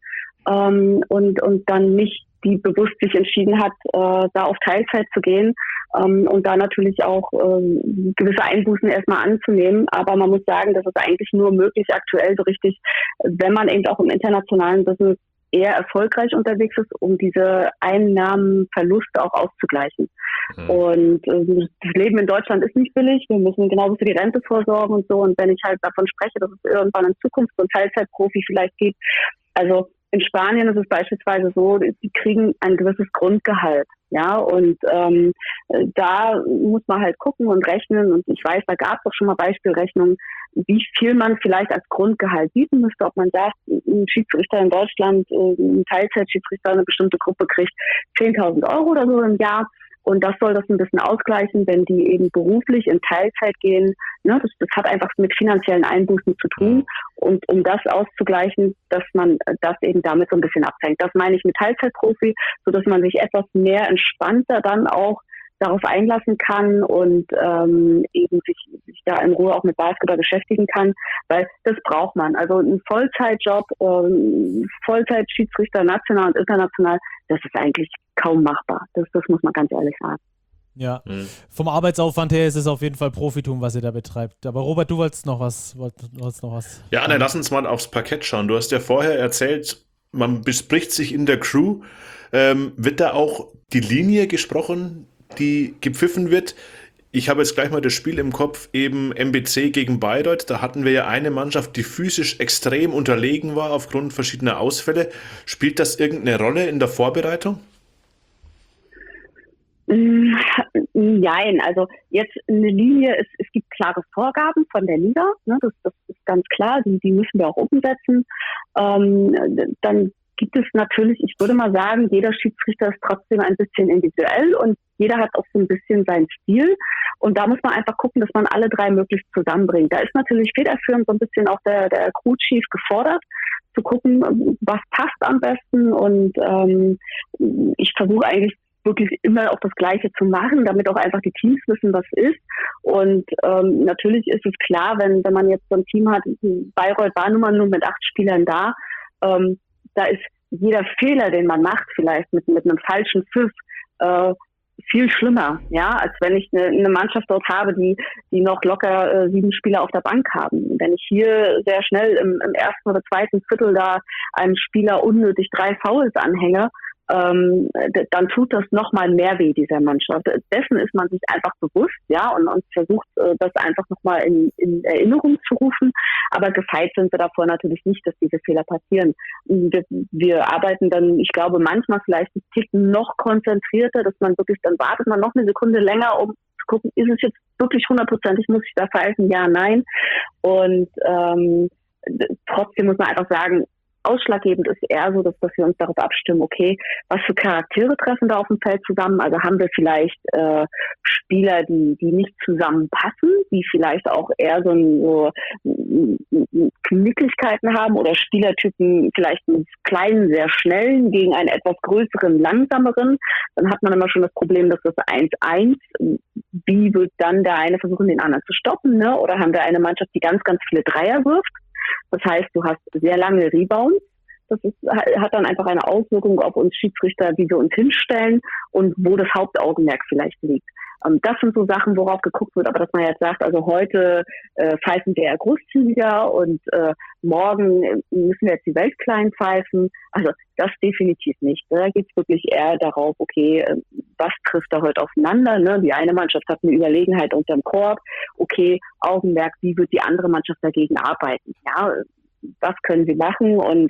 Speaker 4: und dann nicht, die bewusst sich entschieden hat, da auf Teilzeit zu gehen und da natürlich auch gewisse Einbußen erstmal anzunehmen. Aber man muss sagen, das ist eigentlich nur möglich aktuell so richtig, wenn man eben auch im internationalen Business eher erfolgreich unterwegs ist, um diese Einnahmenverluste auch auszugleichen. Und das Leben in Deutschland ist nicht billig. Wir müssen genauso für die Rente vorsorgen und so. Und wenn ich halt davon spreche, dass es irgendwann in Zukunft so ein Teilzeitprofi vielleicht gibt, also in Spanien ist es beispielsweise so, die kriegen ein gewisses Grundgehalt, ja, und da muss man halt gucken und rechnen und ich weiß, da gab es doch schon mal Beispielrechnungen, wie viel man vielleicht als Grundgehalt bieten müsste, ob man sagt, ein Schiedsrichter in Deutschland, ein Teilzeitschiedsrichter, eine bestimmte Gruppe kriegt 10.000 € oder so im Jahr. Und das soll das ein bisschen ausgleichen, wenn die eben beruflich in Teilzeit gehen. Ne, das hat einfach mit finanziellen Einbußen zu tun. Und um das auszugleichen, dass man das eben damit so ein bisschen abfängt. Das meine ich mit Teilzeitprofi, so dass man sich etwas mehr entspannter dann auch darauf einlassen kann und eben sich da in Ruhe auch mit Basketball beschäftigen kann, weil das braucht man. Also ein Vollzeitjob, Vollzeitschiedsrichter national und international, das ist eigentlich kaum machbar. Das muss man ganz ehrlich sagen.
Speaker 1: Ja, vom Arbeitsaufwand her ist es auf jeden Fall Profitum, was ihr da betreibt. Aber Robert, du wolltest noch was.
Speaker 2: Ja, Anne, lass uns mal aufs Parkett schauen. Du hast ja vorher erzählt, man bespricht sich in der Crew. Wird da auch die Linie gesprochen, die gepfiffen wird? Ich habe jetzt gleich mal das Spiel im Kopf, eben MBC gegen Bayreuth. Da hatten wir ja eine Mannschaft, die physisch extrem unterlegen war aufgrund verschiedener Ausfälle. Spielt das irgendeine Rolle in der Vorbereitung?
Speaker 4: Nein, also jetzt eine Linie, es gibt klare Vorgaben von der Liga, ne, das ist ganz klar, die müssen wir auch umsetzen. Dann gibt es natürlich, ich würde mal sagen, jeder Schiedsrichter ist trotzdem ein bisschen individuell und jeder hat auch so ein bisschen seinen Stil. Und da muss man einfach gucken, dass man alle drei möglichst zusammenbringt. Da ist natürlich federführend so ein bisschen auch der Crew Chief gefordert, zu gucken, was passt am besten. Und ich versuche eigentlich wirklich immer auch das Gleiche zu machen, damit auch einfach die Teams wissen, was ist. Und natürlich ist es klar, wenn man jetzt so ein Team hat, Bayreuth war nun mal nur mit 8 Spielern da, da ist jeder Fehler, den man macht, vielleicht mit einem falschen Pfiff, viel schlimmer, ja, als wenn ich eine Mannschaft dort habe, die noch locker 7 Spieler auf der Bank haben. Wenn ich hier sehr schnell im ersten oder zweiten Viertel da einem Spieler unnötig 3 Fouls anhänge, dann tut das nochmal mehr weh dieser Mannschaft. Dessen ist man sich einfach bewusst, ja, und versucht, das einfach nochmal in Erinnerung zu rufen. Aber gefeit sind wir davor natürlich nicht, dass diese Fehler passieren. Wir arbeiten dann, ich glaube, manchmal vielleicht ein Tick noch konzentrierter, dass man wirklich, dann wartet man noch eine Sekunde länger, um zu gucken, ist es jetzt wirklich 100%, muss ich da pfeifen? Ja, nein. Und trotzdem muss man einfach sagen, ausschlaggebend ist eher so, dass wir uns darauf abstimmen, okay, was für Charaktere treffen da auf dem Feld zusammen? Also haben wir vielleicht Spieler, die nicht zusammenpassen, die vielleicht auch eher so Knicklichkeiten haben oder Spielertypen vielleicht einen kleinen, sehr schnellen gegen einen etwas größeren, langsameren. Dann hat man immer schon das Problem, dass das 1-1, wie wird dann der eine versuchen, den anderen zu stoppen, ne? Oder haben wir eine Mannschaft, die ganz, ganz viele Dreier wirft? Das heißt, du hast sehr lange Rebounds. Hat dann einfach eine Auswirkung auf uns Schiedsrichter, wie wir uns hinstellen und wo das Hauptaugenmerk vielleicht liegt. Das sind so Sachen, worauf geguckt wird, aber dass man jetzt sagt, also heute pfeifen wir eher großzügiger und morgen müssen wir jetzt die Welt klein pfeifen. Also das definitiv nicht. Da geht es wirklich eher darauf, okay, was trifft da heute aufeinander? Ne? Die eine Mannschaft hat eine Überlegenheit unterm Korb. Okay, Augenmerk, wie wird die andere Mannschaft dagegen arbeiten? Ja, was können sie machen und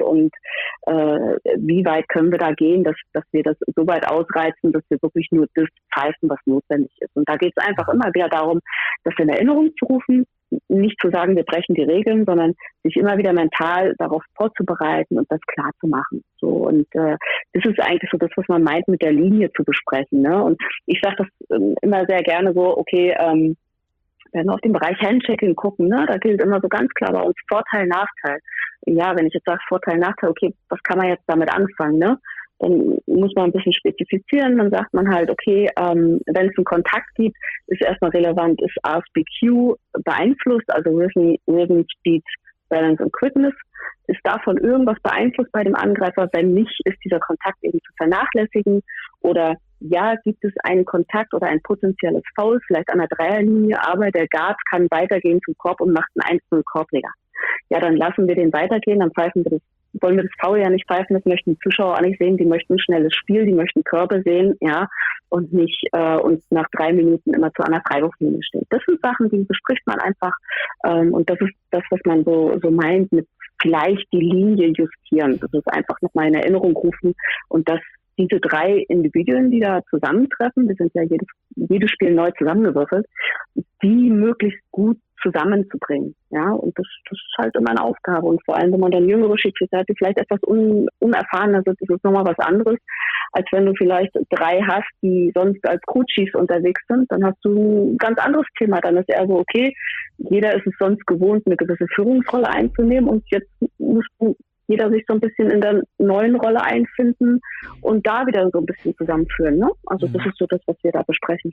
Speaker 4: wie weit können wir da gehen, dass wir das so weit ausreizen, dass wir wirklich nur das pfeifen, was notwendig ist. Und da geht es einfach immer wieder darum, das in Erinnerung zu rufen, nicht zu sagen, wir brechen die Regeln, sondern sich immer wieder mental darauf vorzubereiten und das klar zu machen. So, und das ist eigentlich so das, was man meint, mit der Linie zu besprechen. Ne? Und ich sage das immer sehr gerne so, okay, wenn wir auf den Bereich Handchecking gucken, ne, da gilt immer so ganz klar bei uns Vorteil, Nachteil. Ja, wenn ich jetzt sage Vorteil, Nachteil, okay, was kann man jetzt damit anfangen, ne? Dann muss man ein bisschen spezifizieren, dann sagt man halt, okay, wenn es einen Kontakt gibt, ist erstmal relevant, ist RSBQ beeinflusst, also Rhythm, Speed, Balance und Quickness. Ist davon irgendwas beeinflusst bei dem Angreifer? Wenn nicht, ist dieser Kontakt eben zu vernachlässigen? Oder ja, gibt es einen Kontakt oder ein potenzielles Foul, vielleicht an der Dreierlinie, aber der Guard kann weitergehen zum Korb und macht einen 1-0 Korbleger. Ja, dann lassen wir den weitergehen, dann wollen wir das Foul ja nicht pfeifen, das möchten die Zuschauer auch nicht sehen, die möchten ein schnelles Spiel, die möchten Körbe sehen, ja, und nicht uns nach 3 Minuten immer zu einer Freiwurflinie stehen. Das sind Sachen, die bespricht man einfach und das ist das, was man so meint mit vielleicht die Linie justieren. Das ist einfach nochmal in Erinnerung rufen und dass diese 3 Individuen, die da zusammentreffen, wir sind ja jedes Spiel neu zusammengewürfelt, die möglichst gut zusammenzubringen. Ja, und das ist halt immer eine Aufgabe. Und vor allem, wenn man dann jüngere Schiedsrichter hat, die vielleicht etwas unerfahrener sind, ist es nochmal was anderes, als wenn du vielleicht 3 hast, die sonst als Coaches unterwegs sind, dann hast du ein ganz anderes Thema. Dann ist eher so, okay, jeder ist es sonst gewohnt, eine gewisse Führungsrolle einzunehmen und jetzt muss jeder sich so ein bisschen in der neuen Rolle einfinden und da wieder so ein bisschen zusammenführen. Ne? Also das ist so das, was wir da besprechen.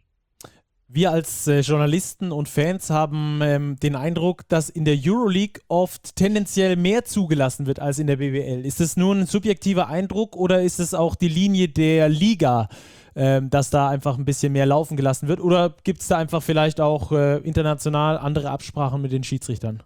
Speaker 1: Wir als Journalisten und Fans haben den Eindruck, dass in der Euroleague oft tendenziell mehr zugelassen wird als in der BWL. Ist es nur ein subjektiver Eindruck oder ist es auch die Linie der Liga, dass da einfach ein bisschen mehr laufen gelassen wird? Oder gibt es da einfach vielleicht auch international andere Absprachen mit den Schiedsrichtern?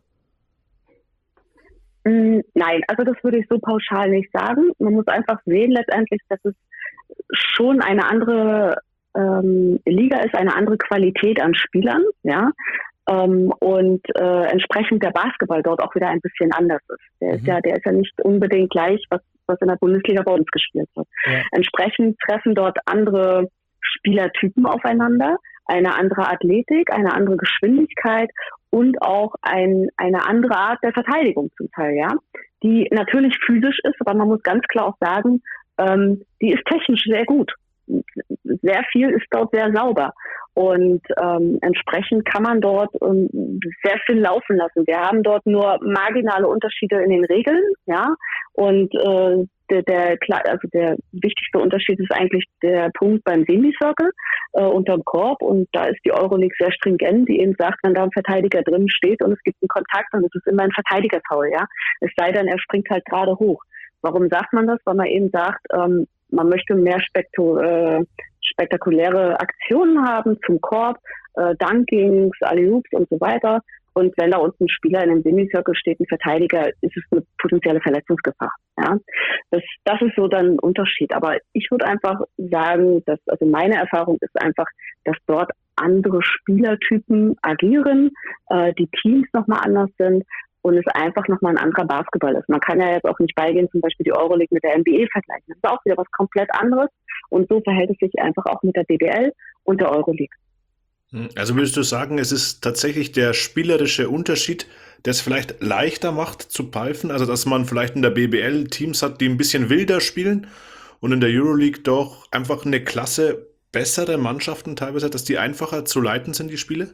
Speaker 4: Nein, also das würde ich so pauschal nicht sagen. Man muss einfach sehen letztendlich, dass es schon eine andere Liga ist, eine andere Qualität an Spielern, ja, und entsprechend der Basketball dort auch wieder ein bisschen anders ist. Der ist ja nicht unbedingt gleich, was in der Bundesliga bei uns gespielt wird. Ja. Entsprechend treffen dort andere Spielertypen aufeinander, eine andere Athletik, eine andere Geschwindigkeit und auch eine andere Art der Verteidigung zum Teil, ja, die natürlich physisch ist, aber man muss ganz klar auch sagen, die ist technisch sehr gut. Sehr viel ist dort sehr sauber und entsprechend kann man dort sehr viel laufen lassen. Wir haben dort nur marginale Unterschiede in den Regeln, ja, und der wichtigste Unterschied ist eigentlich der Punkt beim Semicircle unterm Korb und da ist die Euroleague sehr stringent, die eben sagt, wenn da ein Verteidiger drin steht und es gibt einen Kontakt, dann ist es immer ein Verteidigerfoul, ja. Es sei denn, er springt halt gerade hoch. Warum sagt man das? Weil man eben sagt, man möchte mehr spektakuläre Aktionen haben zum Korb, Dunkings, Alley-Oops und so weiter. Und wenn da unten ein Spieler in einem Semicircle steht, ein Verteidiger, ist es eine potenzielle Verletzungsgefahr. Ja? Das ist so dann ein Unterschied. Aber ich würde einfach sagen, also meine Erfahrung ist einfach, dass dort andere Spielertypen agieren, die Teams nochmal anders sind und es einfach nochmal ein anderer Basketball ist. Man kann ja jetzt auch nicht beigehen, zum Beispiel die Euroleague mit der NBA vergleichen. Das ist auch wieder was komplett anderes. Und so verhält es sich einfach auch mit der BBL und der Euroleague.
Speaker 2: Also würdest du sagen, es ist tatsächlich der spielerische Unterschied, der es vielleicht leichter macht zu pfeifen? Also dass man vielleicht in der BBL Teams hat, die ein bisschen wilder spielen und in der Euroleague doch einfach eine Klasse bessere Mannschaften teilweise hat, dass die einfacher zu leiten sind, die Spiele?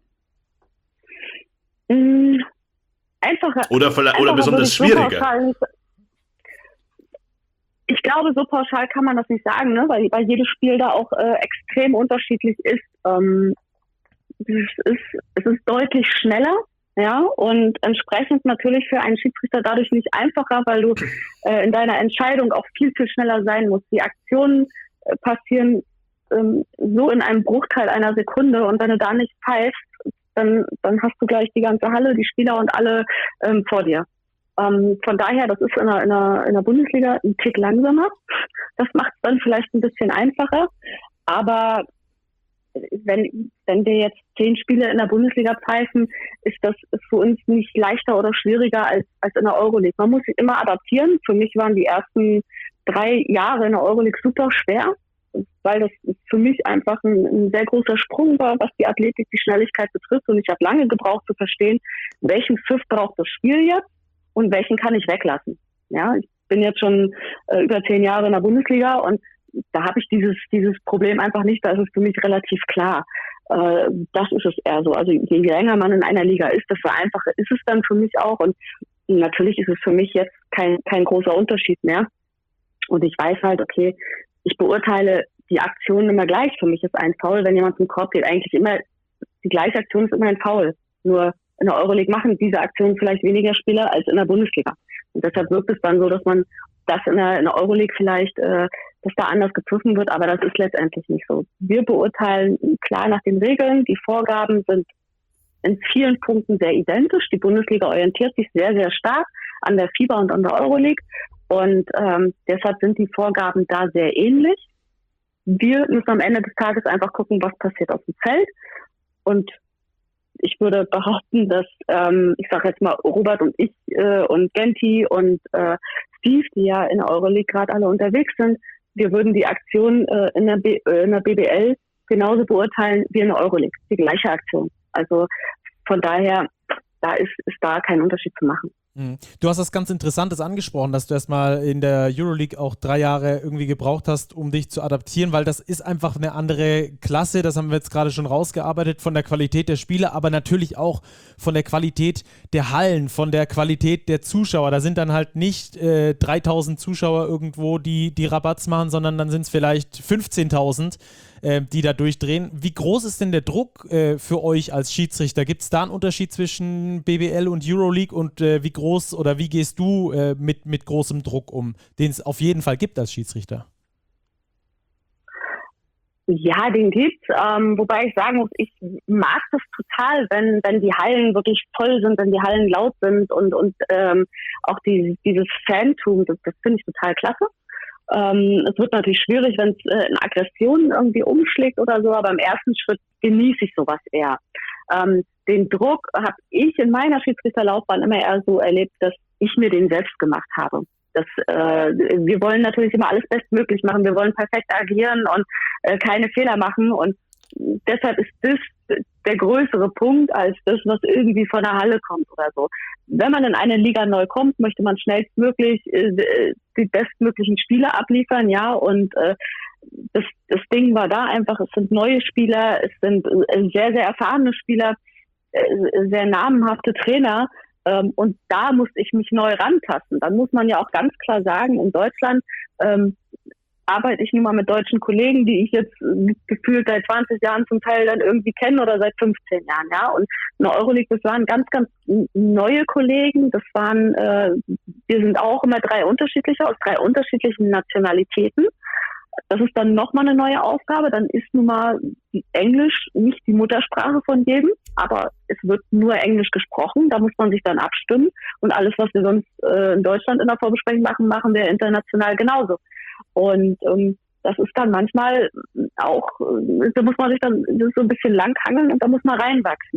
Speaker 4: Mm, Einfacher,
Speaker 2: Oder
Speaker 4: einfacher würde
Speaker 2: besonders
Speaker 4: ich so
Speaker 2: schwieriger?
Speaker 4: pauschal nicht. Ich glaube, so pauschal kann man das nicht sagen, ne? Weil jedes Spiel da auch extrem unterschiedlich ist. Es ist deutlich schneller, ja, und entsprechend natürlich für einen Schiedsrichter dadurch nicht einfacher, weil du in deiner Entscheidung auch viel, viel schneller sein musst. Die Aktionen passieren so in einem Bruchteil einer Sekunde, und wenn du da nicht pfeifst, dann hast du gleich die ganze Halle, die Spieler und alle vor dir. Von daher, das ist in der Bundesliga ein Tick langsamer. Das macht es dann vielleicht ein bisschen einfacher. Aber wenn wir jetzt 10 Spiele in der Bundesliga pfeifen, ist das für uns nicht leichter oder schwieriger als in der Euroleague. Man muss sich immer adaptieren. Für mich waren die ersten 3 Jahre in der Euroleague super schwer, weil das für mich einfach ein sehr großer Sprung war, was die Athletik, die Schnelligkeit betrifft. Und ich habe lange gebraucht zu verstehen, welchen Pfiff braucht das Spiel jetzt und welchen kann ich weglassen. Ja, ich bin jetzt schon über 10 Jahre in der Bundesliga, und da habe ich dieses Problem einfach nicht. Da ist es für mich relativ klar. Das ist es eher so. Also je länger man in einer Liga ist, desto einfacher ist es dann für mich auch. Und natürlich ist es für mich jetzt kein großer Unterschied mehr. Und ich weiß halt, okay, ich beurteile die Aktionen immer gleich. Für mich ist ein Foul, wenn jemand zum Korb geht, eigentlich immer die gleiche Aktion, ist immer ein Foul. Nur in der Euroleague machen diese Aktionen vielleicht weniger Spieler als in der Bundesliga. Und deshalb wirkt es dann so, dass man das in der Euroleague vielleicht, dass da anders gepfiffen wird, aber das ist letztendlich nicht so. Wir beurteilen klar nach den Regeln. Die Vorgaben sind in vielen Punkten sehr identisch. Die Bundesliga orientiert sich sehr, sehr stark an der FIBA und an der Euroleague. Und deshalb sind die Vorgaben da sehr ähnlich. Wir müssen am Ende des Tages einfach gucken, was passiert auf dem Feld. Und ich würde behaupten, dass, ich sage jetzt mal, Robert und ich und Genti und Steve, die ja in der Euroleague gerade alle unterwegs sind, wir würden die Aktion in der BBL genauso beurteilen wie in der Euroleague. Die gleiche Aktion. Also von daher, da ist da kein Unterschied zu machen.
Speaker 1: Du hast was ganz Interessantes angesprochen, dass du erstmal in der Euroleague auch 3 Jahre irgendwie gebraucht hast, um dich zu adaptieren, weil das ist einfach eine andere Klasse, das haben wir jetzt gerade schon rausgearbeitet, von der Qualität der Spieler, aber natürlich auch von der Qualität der Hallen, von der Qualität der Zuschauer. Da sind dann halt nicht 3.000 Zuschauer irgendwo, die Rabatz machen, sondern dann sind es vielleicht 15.000, die da durchdrehen. Wie groß ist denn der Druck für euch als Schiedsrichter? Gibt es da einen Unterschied zwischen BBL und Euroleague, und wie groß oder wie gehst du mit großem Druck um, den es auf jeden Fall gibt als Schiedsrichter?
Speaker 4: Ja, den gibt's, wobei ich sagen muss, ich mag das total, wenn die Hallen wirklich voll sind, wenn die Hallen laut sind, und auch dieses Fantum, das finde ich total klasse. Es wird natürlich schwierig, wenn es in Aggressionen irgendwie umschlägt oder so, aber im ersten Schritt genieße ich sowas eher. Den Druck habe ich in meiner Schiedsrichterlaufbahn immer eher so erlebt, dass ich mir den selbst gemacht habe. Wir wollen natürlich immer alles bestmöglich machen, wir wollen perfekt agieren und keine Fehler machen, und deshalb ist das der größere Punkt als das, was irgendwie von der Halle kommt oder so. Wenn man in eine Liga neu kommt, möchte man schnellstmöglich die bestmöglichen Spieler abliefern, ja, und das Ding war da einfach, es sind neue Spieler, es sind sehr, sehr erfahrene Spieler, sehr namenhafte Trainer, und da musste ich mich neu rantasten. Dann muss man ja auch ganz klar sagen, in Deutschland arbeite ich nun mal mit deutschen Kollegen, die ich jetzt gefühlt seit 20 Jahren zum Teil dann irgendwie kenne oder seit 15 Jahren, ja. Und in der Euroleague, das waren ganz, ganz neue Kollegen. Das waren, wir sind auch immer 3 unterschiedliche aus 3 unterschiedlichen Nationalitäten. Das ist dann nochmal eine neue Aufgabe. Dann ist nun mal Englisch nicht die Muttersprache von jedem, aber es wird nur Englisch gesprochen. Da muss man sich dann abstimmen. Und alles, was wir sonst in Deutschland in der Vorbesprechung machen, machen wir international genauso. Und das ist dann manchmal auch, da muss man sich dann so ein bisschen langhangeln und da muss man reinwachsen.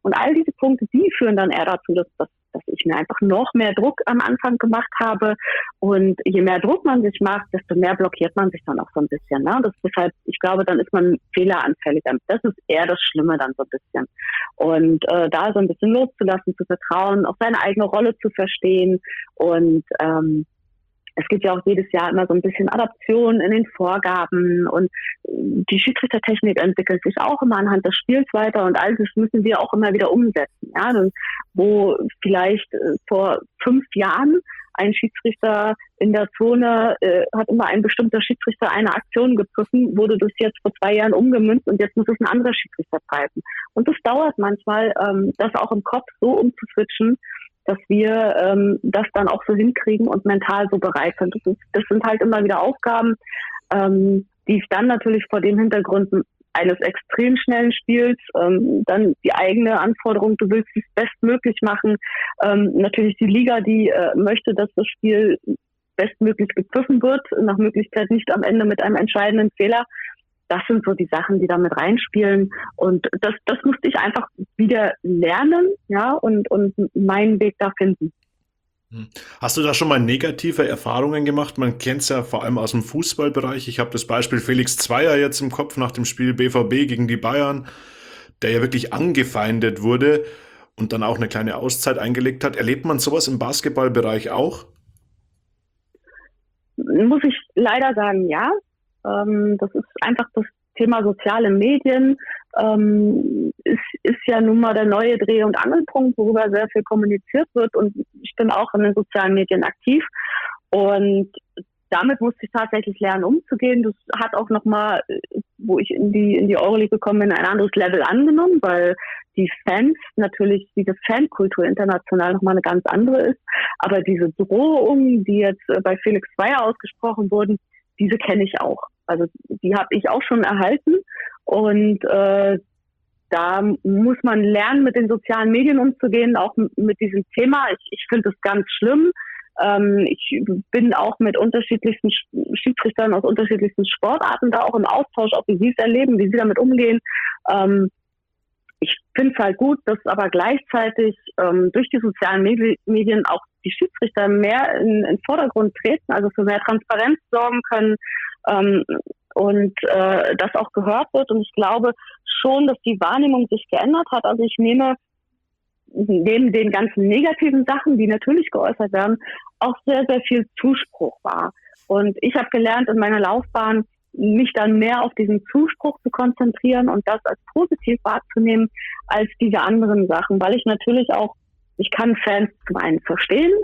Speaker 4: Und all diese Punkte, die führen dann eher dazu, dass ich mir einfach noch mehr Druck am Anfang gemacht habe. Und je mehr Druck man sich macht, desto mehr blockiert man sich dann auch so ein bisschen. Ne? Das ist halt, ich glaube, dann ist man fehleranfälliger. Das ist eher das Schlimme dann so ein bisschen. Und da so ein bisschen loszulassen, zu vertrauen, auch seine eigene Rolle zu verstehen. Und es gibt ja auch jedes Jahr immer so ein bisschen Adaption in den Vorgaben und die Schiedsrichtertechnik entwickelt sich auch immer anhand des Spiels weiter und all das müssen wir auch immer wieder umsetzen. Ja? Wo vielleicht vor 5 Jahren ein Schiedsrichter in der Zone hat immer ein bestimmter Schiedsrichter eine Aktion gepfiffen, wurde das jetzt vor 2 Jahren umgemünzt und jetzt muss es ein anderer Schiedsrichter pfeifen. Und das dauert manchmal, das auch im Kopf so umzuswitchen, dass wir das dann auch so hinkriegen und mental so bereit sind. Das sind halt immer wieder Aufgaben, die ich dann natürlich vor dem Hintergrund eines extrem schnellen Spiels, dann die eigene Anforderung, du willst es bestmöglich machen. Natürlich die Liga, die möchte, dass das Spiel bestmöglich gepfiffen wird, nach Möglichkeit nicht am Ende mit einem entscheidenden Fehler. Das sind so die Sachen, die da mit reinspielen. Und das musste ich einfach wieder lernen, ja, und meinen Weg da finden.
Speaker 2: Hast du da schon mal negative Erfahrungen gemacht? Man kennt es ja vor allem aus dem Fußballbereich. Ich habe das Beispiel Felix Zweier jetzt im Kopf nach dem Spiel BVB gegen die Bayern, der ja wirklich angefeindet wurde und dann auch eine kleine Auszeit eingelegt hat. Erlebt man sowas im Basketballbereich auch?
Speaker 4: Muss ich leider sagen, ja. Das ist einfach das Thema soziale Medien, ist ja nun mal der neue Dreh- und Angelpunkt, worüber sehr viel kommuniziert wird und ich bin auch in den sozialen Medien aktiv und damit musste ich tatsächlich lernen, umzugehen. Das hat auch nochmal, wo ich in die Euroleague gekommen bin, ein anderes Level angenommen, weil die Fans natürlich, diese Fankultur international nochmal eine ganz andere ist, aber diese Drohungen, die jetzt bei Felix Zweier ausgesprochen wurden, diese kenne ich auch. Also die habe ich auch schon erhalten und da muss man lernen, mit den sozialen Medien umzugehen, auch mit diesem Thema. Ich finde es ganz schlimm. Ich bin auch mit unterschiedlichsten Schiedsrichtern aus unterschiedlichsten Sportarten da auch im Austausch, auch wie sie es erleben, wie sie damit umgehen. Ich finde es halt gut, dass aber gleichzeitig durch die sozialen Medien auch die Schiedsrichter mehr in den Vordergrund treten, also für mehr Transparenz sorgen können und das auch gehört wird. Und ich glaube schon, dass die Wahrnehmung sich geändert hat. Also ich nehme neben den ganzen negativen Sachen, die natürlich geäußert werden, auch sehr, sehr viel Zuspruch wahr. Und ich habe gelernt in meiner Laufbahn, mich dann mehr auf diesen Zuspruch zu konzentrieren und das als positiv wahrzunehmen als diese anderen Sachen, weil ich natürlich auch, ich kann Fans zum einen verstehen,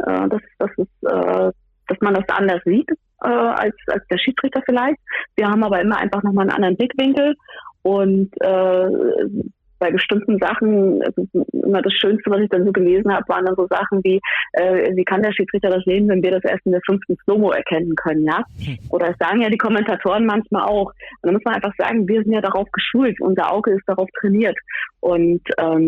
Speaker 4: dass man das anders sieht als der Schiedsrichter vielleicht. Wir haben aber immer einfach nochmal einen anderen Blickwinkel und bei bestimmten Sachen, immer das Schönste, was ich dann so gelesen habe, waren dann so Sachen wie kann der Schiedsrichter das sehen, wenn wir das erst in der 5. Slow-Mo erkennen können, ja? Oder das sagen ja die Kommentatoren manchmal auch. Und da muss man einfach sagen, wir sind ja darauf geschult, unser Auge ist darauf trainiert. Und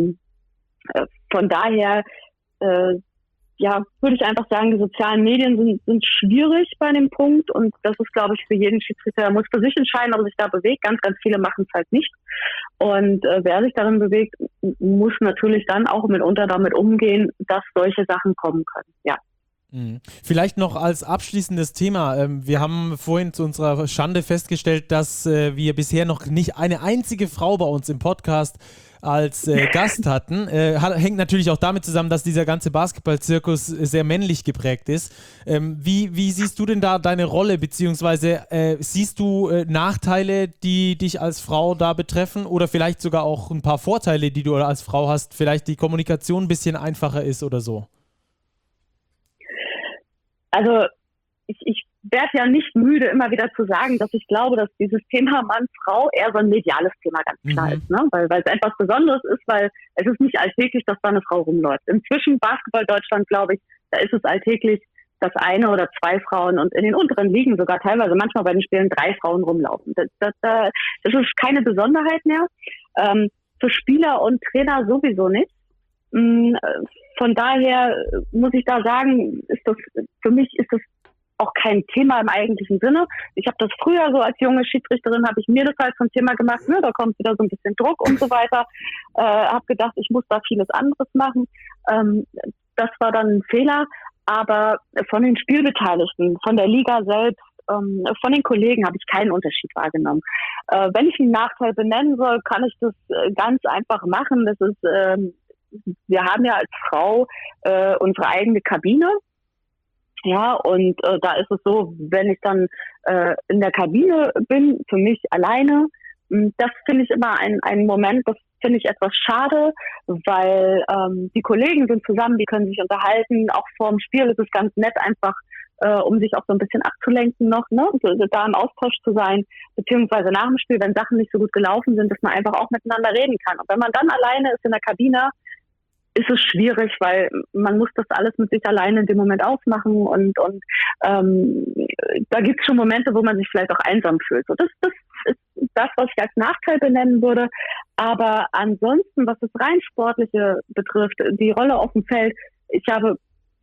Speaker 4: von daher würde ich einfach sagen, die sozialen Medien sind schwierig bei dem Punkt und das ist, glaube ich, für jeden Schiedsrichter, er muss für sich entscheiden, ob er sich da bewegt. Ganz, ganz viele machen es halt nicht. Und wer sich darin bewegt, muss natürlich dann auch mitunter damit umgehen, dass solche Sachen kommen können. Ja.
Speaker 1: Vielleicht noch als abschließendes Thema. Wir haben vorhin zu unserer Schande festgestellt, dass wir bisher noch nicht eine einzige Frau bei uns im Podcast als Gast hatten. Hängt natürlich auch damit zusammen, dass dieser ganze Basketball-Zirkus sehr männlich geprägt ist. Wie siehst du denn da deine Rolle, beziehungsweise siehst du Nachteile, die dich als Frau da betreffen oder vielleicht sogar auch ein paar Vorteile, die du als Frau hast, vielleicht die Kommunikation ein bisschen einfacher ist oder so?
Speaker 4: Also ich werde ja nicht müde, immer wieder zu sagen, dass ich glaube, dass dieses Thema Mann-Frau eher so ein mediales Thema ganz klar ist, ne? Weil es etwas Besonderes ist, weil es ist nicht alltäglich, dass da eine Frau rumläuft. Inzwischen Basketball Deutschland, glaube ich, da ist es alltäglich, dass eine oder zwei Frauen und in den unteren Ligen sogar teilweise manchmal bei den Spielen 3 Frauen rumlaufen. Das ist keine Besonderheit mehr. Für Spieler und Trainer sowieso nicht. Von daher muss ich da sagen, für mich ist das auch kein Thema im eigentlichen Sinne. Ich habe das früher so als junge Schiedsrichterin, habe ich mir das halt zum Thema gemacht, ne? Da kommt wieder so ein bisschen Druck und so weiter. Habe gedacht, ich muss da vieles anderes machen. Das war dann ein Fehler, aber von den Spielbeteiligten, von der Liga selbst, von den Kollegen habe ich keinen Unterschied wahrgenommen. Wenn ich einen Nachteil benennen soll, kann ich das ganz einfach machen. Das ist, wir haben ja als Frau unsere eigene Kabine. Ja, und da ist es so, wenn ich dann in der Kabine bin, für mich alleine, das finde ich immer ein Moment, das finde ich etwas schade, weil die Kollegen sind zusammen, die können sich unterhalten, auch vorm Spiel ist es ganz nett, einfach um sich auch so ein bisschen abzulenken noch, ne, und da im Austausch zu sein, beziehungsweise nach dem Spiel, wenn Sachen nicht so gut gelaufen sind, dass man einfach auch miteinander reden kann. Und wenn man dann alleine ist in der Kabine, ist es schwierig, weil man muss das alles mit sich alleine in dem Moment ausmachen und da gibt es schon Momente, wo man sich vielleicht auch einsam fühlt. So, das ist das, was ich als Nachteil benennen würde. Aber ansonsten, was das rein Sportliche betrifft, die Rolle auf dem Feld, ich habe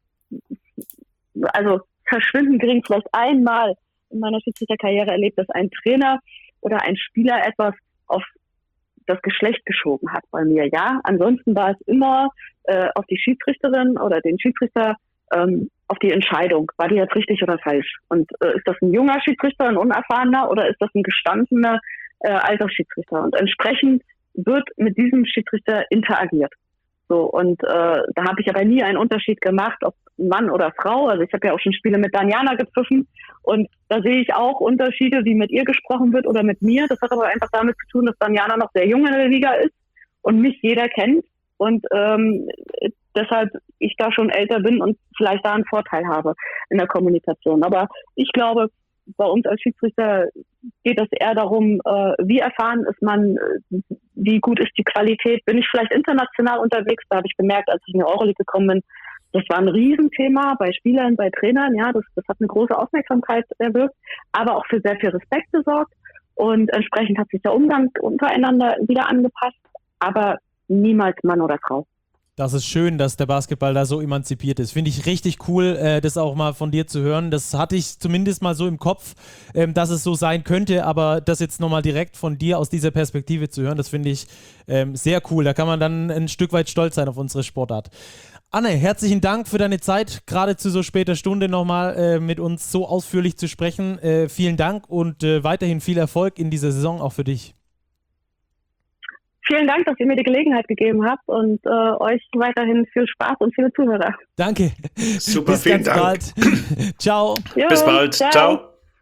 Speaker 4: also verschwindend gering vielleicht einmal in meiner Schiedsrichterkarriere erlebt, dass ein Trainer oder ein Spieler etwas auf das Geschlecht geschoben hat bei mir, ja. Ansonsten war es immer auf die Schiedsrichterin oder den Schiedsrichter, auf die Entscheidung, war die jetzt richtig oder falsch? Und ist das ein junger Schiedsrichter, ein unerfahrener, oder ist das ein gestandener alter Schiedsrichter? Und entsprechend wird mit diesem Schiedsrichter interagiert. So, und da habe ich aber nie einen Unterschied gemacht, ob Mann oder Frau. Also ich habe ja auch schon Spiele mit Daniana gepfiffen und da sehe ich auch Unterschiede, wie mit ihr gesprochen wird oder mit mir. Das hat aber einfach damit zu tun, dass Daniana noch sehr jung in der Liga ist und mich jeder kennt und deshalb ich da schon älter bin und vielleicht da einen Vorteil habe in der Kommunikation. Aber ich glaube, bei uns als Schiedsrichter geht es eher darum, wie erfahren ist man, wie gut ist die Qualität, bin ich vielleicht international unterwegs, da habe ich gemerkt, als ich in die Euroleague gekommen bin, das war ein Riesenthema bei Spielern, bei Trainern, ja, das hat eine große Aufmerksamkeit erwirkt, aber auch für sehr viel Respekt gesorgt und entsprechend hat sich der Umgang untereinander wieder angepasst, aber niemals Mann oder Frau.
Speaker 1: Das ist schön, dass der Basketball da so emanzipiert ist. Finde ich richtig cool, das auch mal von dir zu hören. Das hatte ich zumindest mal so im Kopf, dass es so sein könnte, aber das jetzt nochmal direkt von dir aus dieser Perspektive zu hören, das finde ich sehr cool. Da kann man dann ein Stück weit stolz sein auf unsere Sportart. Anne, herzlichen Dank für deine Zeit, gerade zu so später Stunde nochmal mit uns so ausführlich zu sprechen. Vielen Dank und weiterhin viel Erfolg in dieser Saison auch für dich.
Speaker 4: Vielen Dank, dass ihr mir die Gelegenheit gegeben habt und euch weiterhin viel Spaß und viele Zuhörer.
Speaker 1: Danke.
Speaker 2: Super,
Speaker 1: bis
Speaker 2: vielen Dank.
Speaker 1: Bald. Ciao.
Speaker 4: Jo,
Speaker 2: Bis bald. Ciao.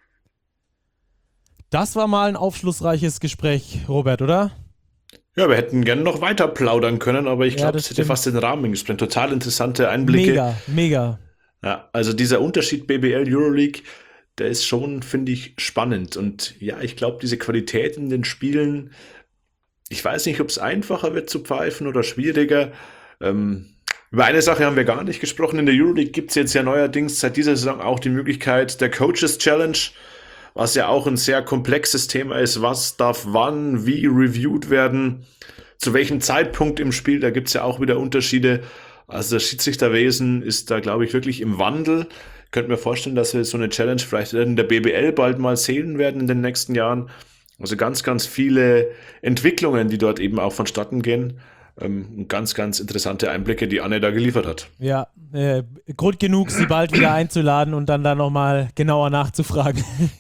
Speaker 1: Das war mal ein aufschlussreiches Gespräch, Robert, oder?
Speaker 2: Ja, wir hätten gerne noch weiter plaudern können, aber ich glaube, das hätte fast den Rahmen gesprengt. Total interessante Einblicke.
Speaker 1: Mega.
Speaker 2: Ja, also dieser Unterschied BBL Euroleague, der ist schon, finde ich, spannend. Und ja, ich glaube, diese Qualität in den Spielen, ich weiß nicht, ob es einfacher wird zu pfeifen oder schwieriger. Über eine Sache haben wir gar nicht gesprochen. In der Euroleague gibt es jetzt ja neuerdings seit dieser Saison auch die Möglichkeit der Coaches Challenge, was ja auch ein sehr komplexes Thema ist. Was darf wann, wie reviewed werden, zu welchem Zeitpunkt im Spiel, da gibt es ja auch wieder Unterschiede. Also das Schiedsrichterwesen ist da, glaube ich, wirklich im Wandel. Ich könnte mir vorstellen, dass wir so eine Challenge vielleicht in der BBL bald mal sehen werden in den nächsten Jahren. Also ganz, ganz viele Entwicklungen, die dort eben auch vonstatten gehen. Ganz, ganz interessante Einblicke, die Anne da geliefert hat.
Speaker 1: Ja, Grund genug, sie bald wieder einzuladen und dann da nochmal genauer nachzufragen.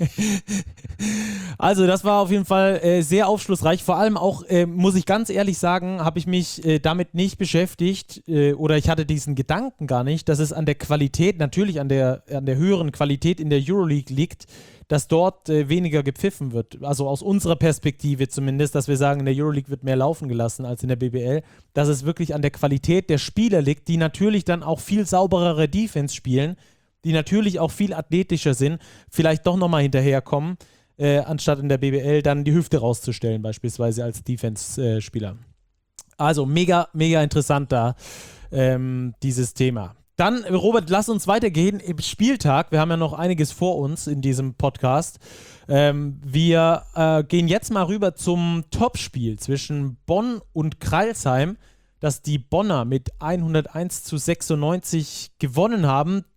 Speaker 1: Also das war auf jeden Fall sehr aufschlussreich. Vor allem auch, muss ich ganz ehrlich sagen, habe ich mich damit nicht beschäftigt oder ich hatte diesen Gedanken gar nicht, dass es an der Qualität, natürlich an der höheren Qualität in der Euroleague liegt, dass dort weniger gepfiffen wird. Also aus unserer Perspektive zumindest, dass wir sagen, in der Euroleague wird mehr laufen gelassen als in der BBL, dass es wirklich an der Qualität der Spieler liegt, die natürlich dann auch viel sauberere Defense spielen, die natürlich auch viel athletischer sind, vielleicht doch nochmal hinterherkommen, anstatt in der BBL dann die Hüfte rauszustellen, beispielsweise als Defense-Spieler. Also mega, mega interessant da, dieses Thema. Dann, Robert, lass uns weitergehen im Spieltag. Wir haben ja noch einiges vor uns in diesem Podcast. Wir gehen jetzt mal rüber zum Topspiel zwischen Bonn und Crailsheim, das die Bonner mit 101:96 gewonnen haben.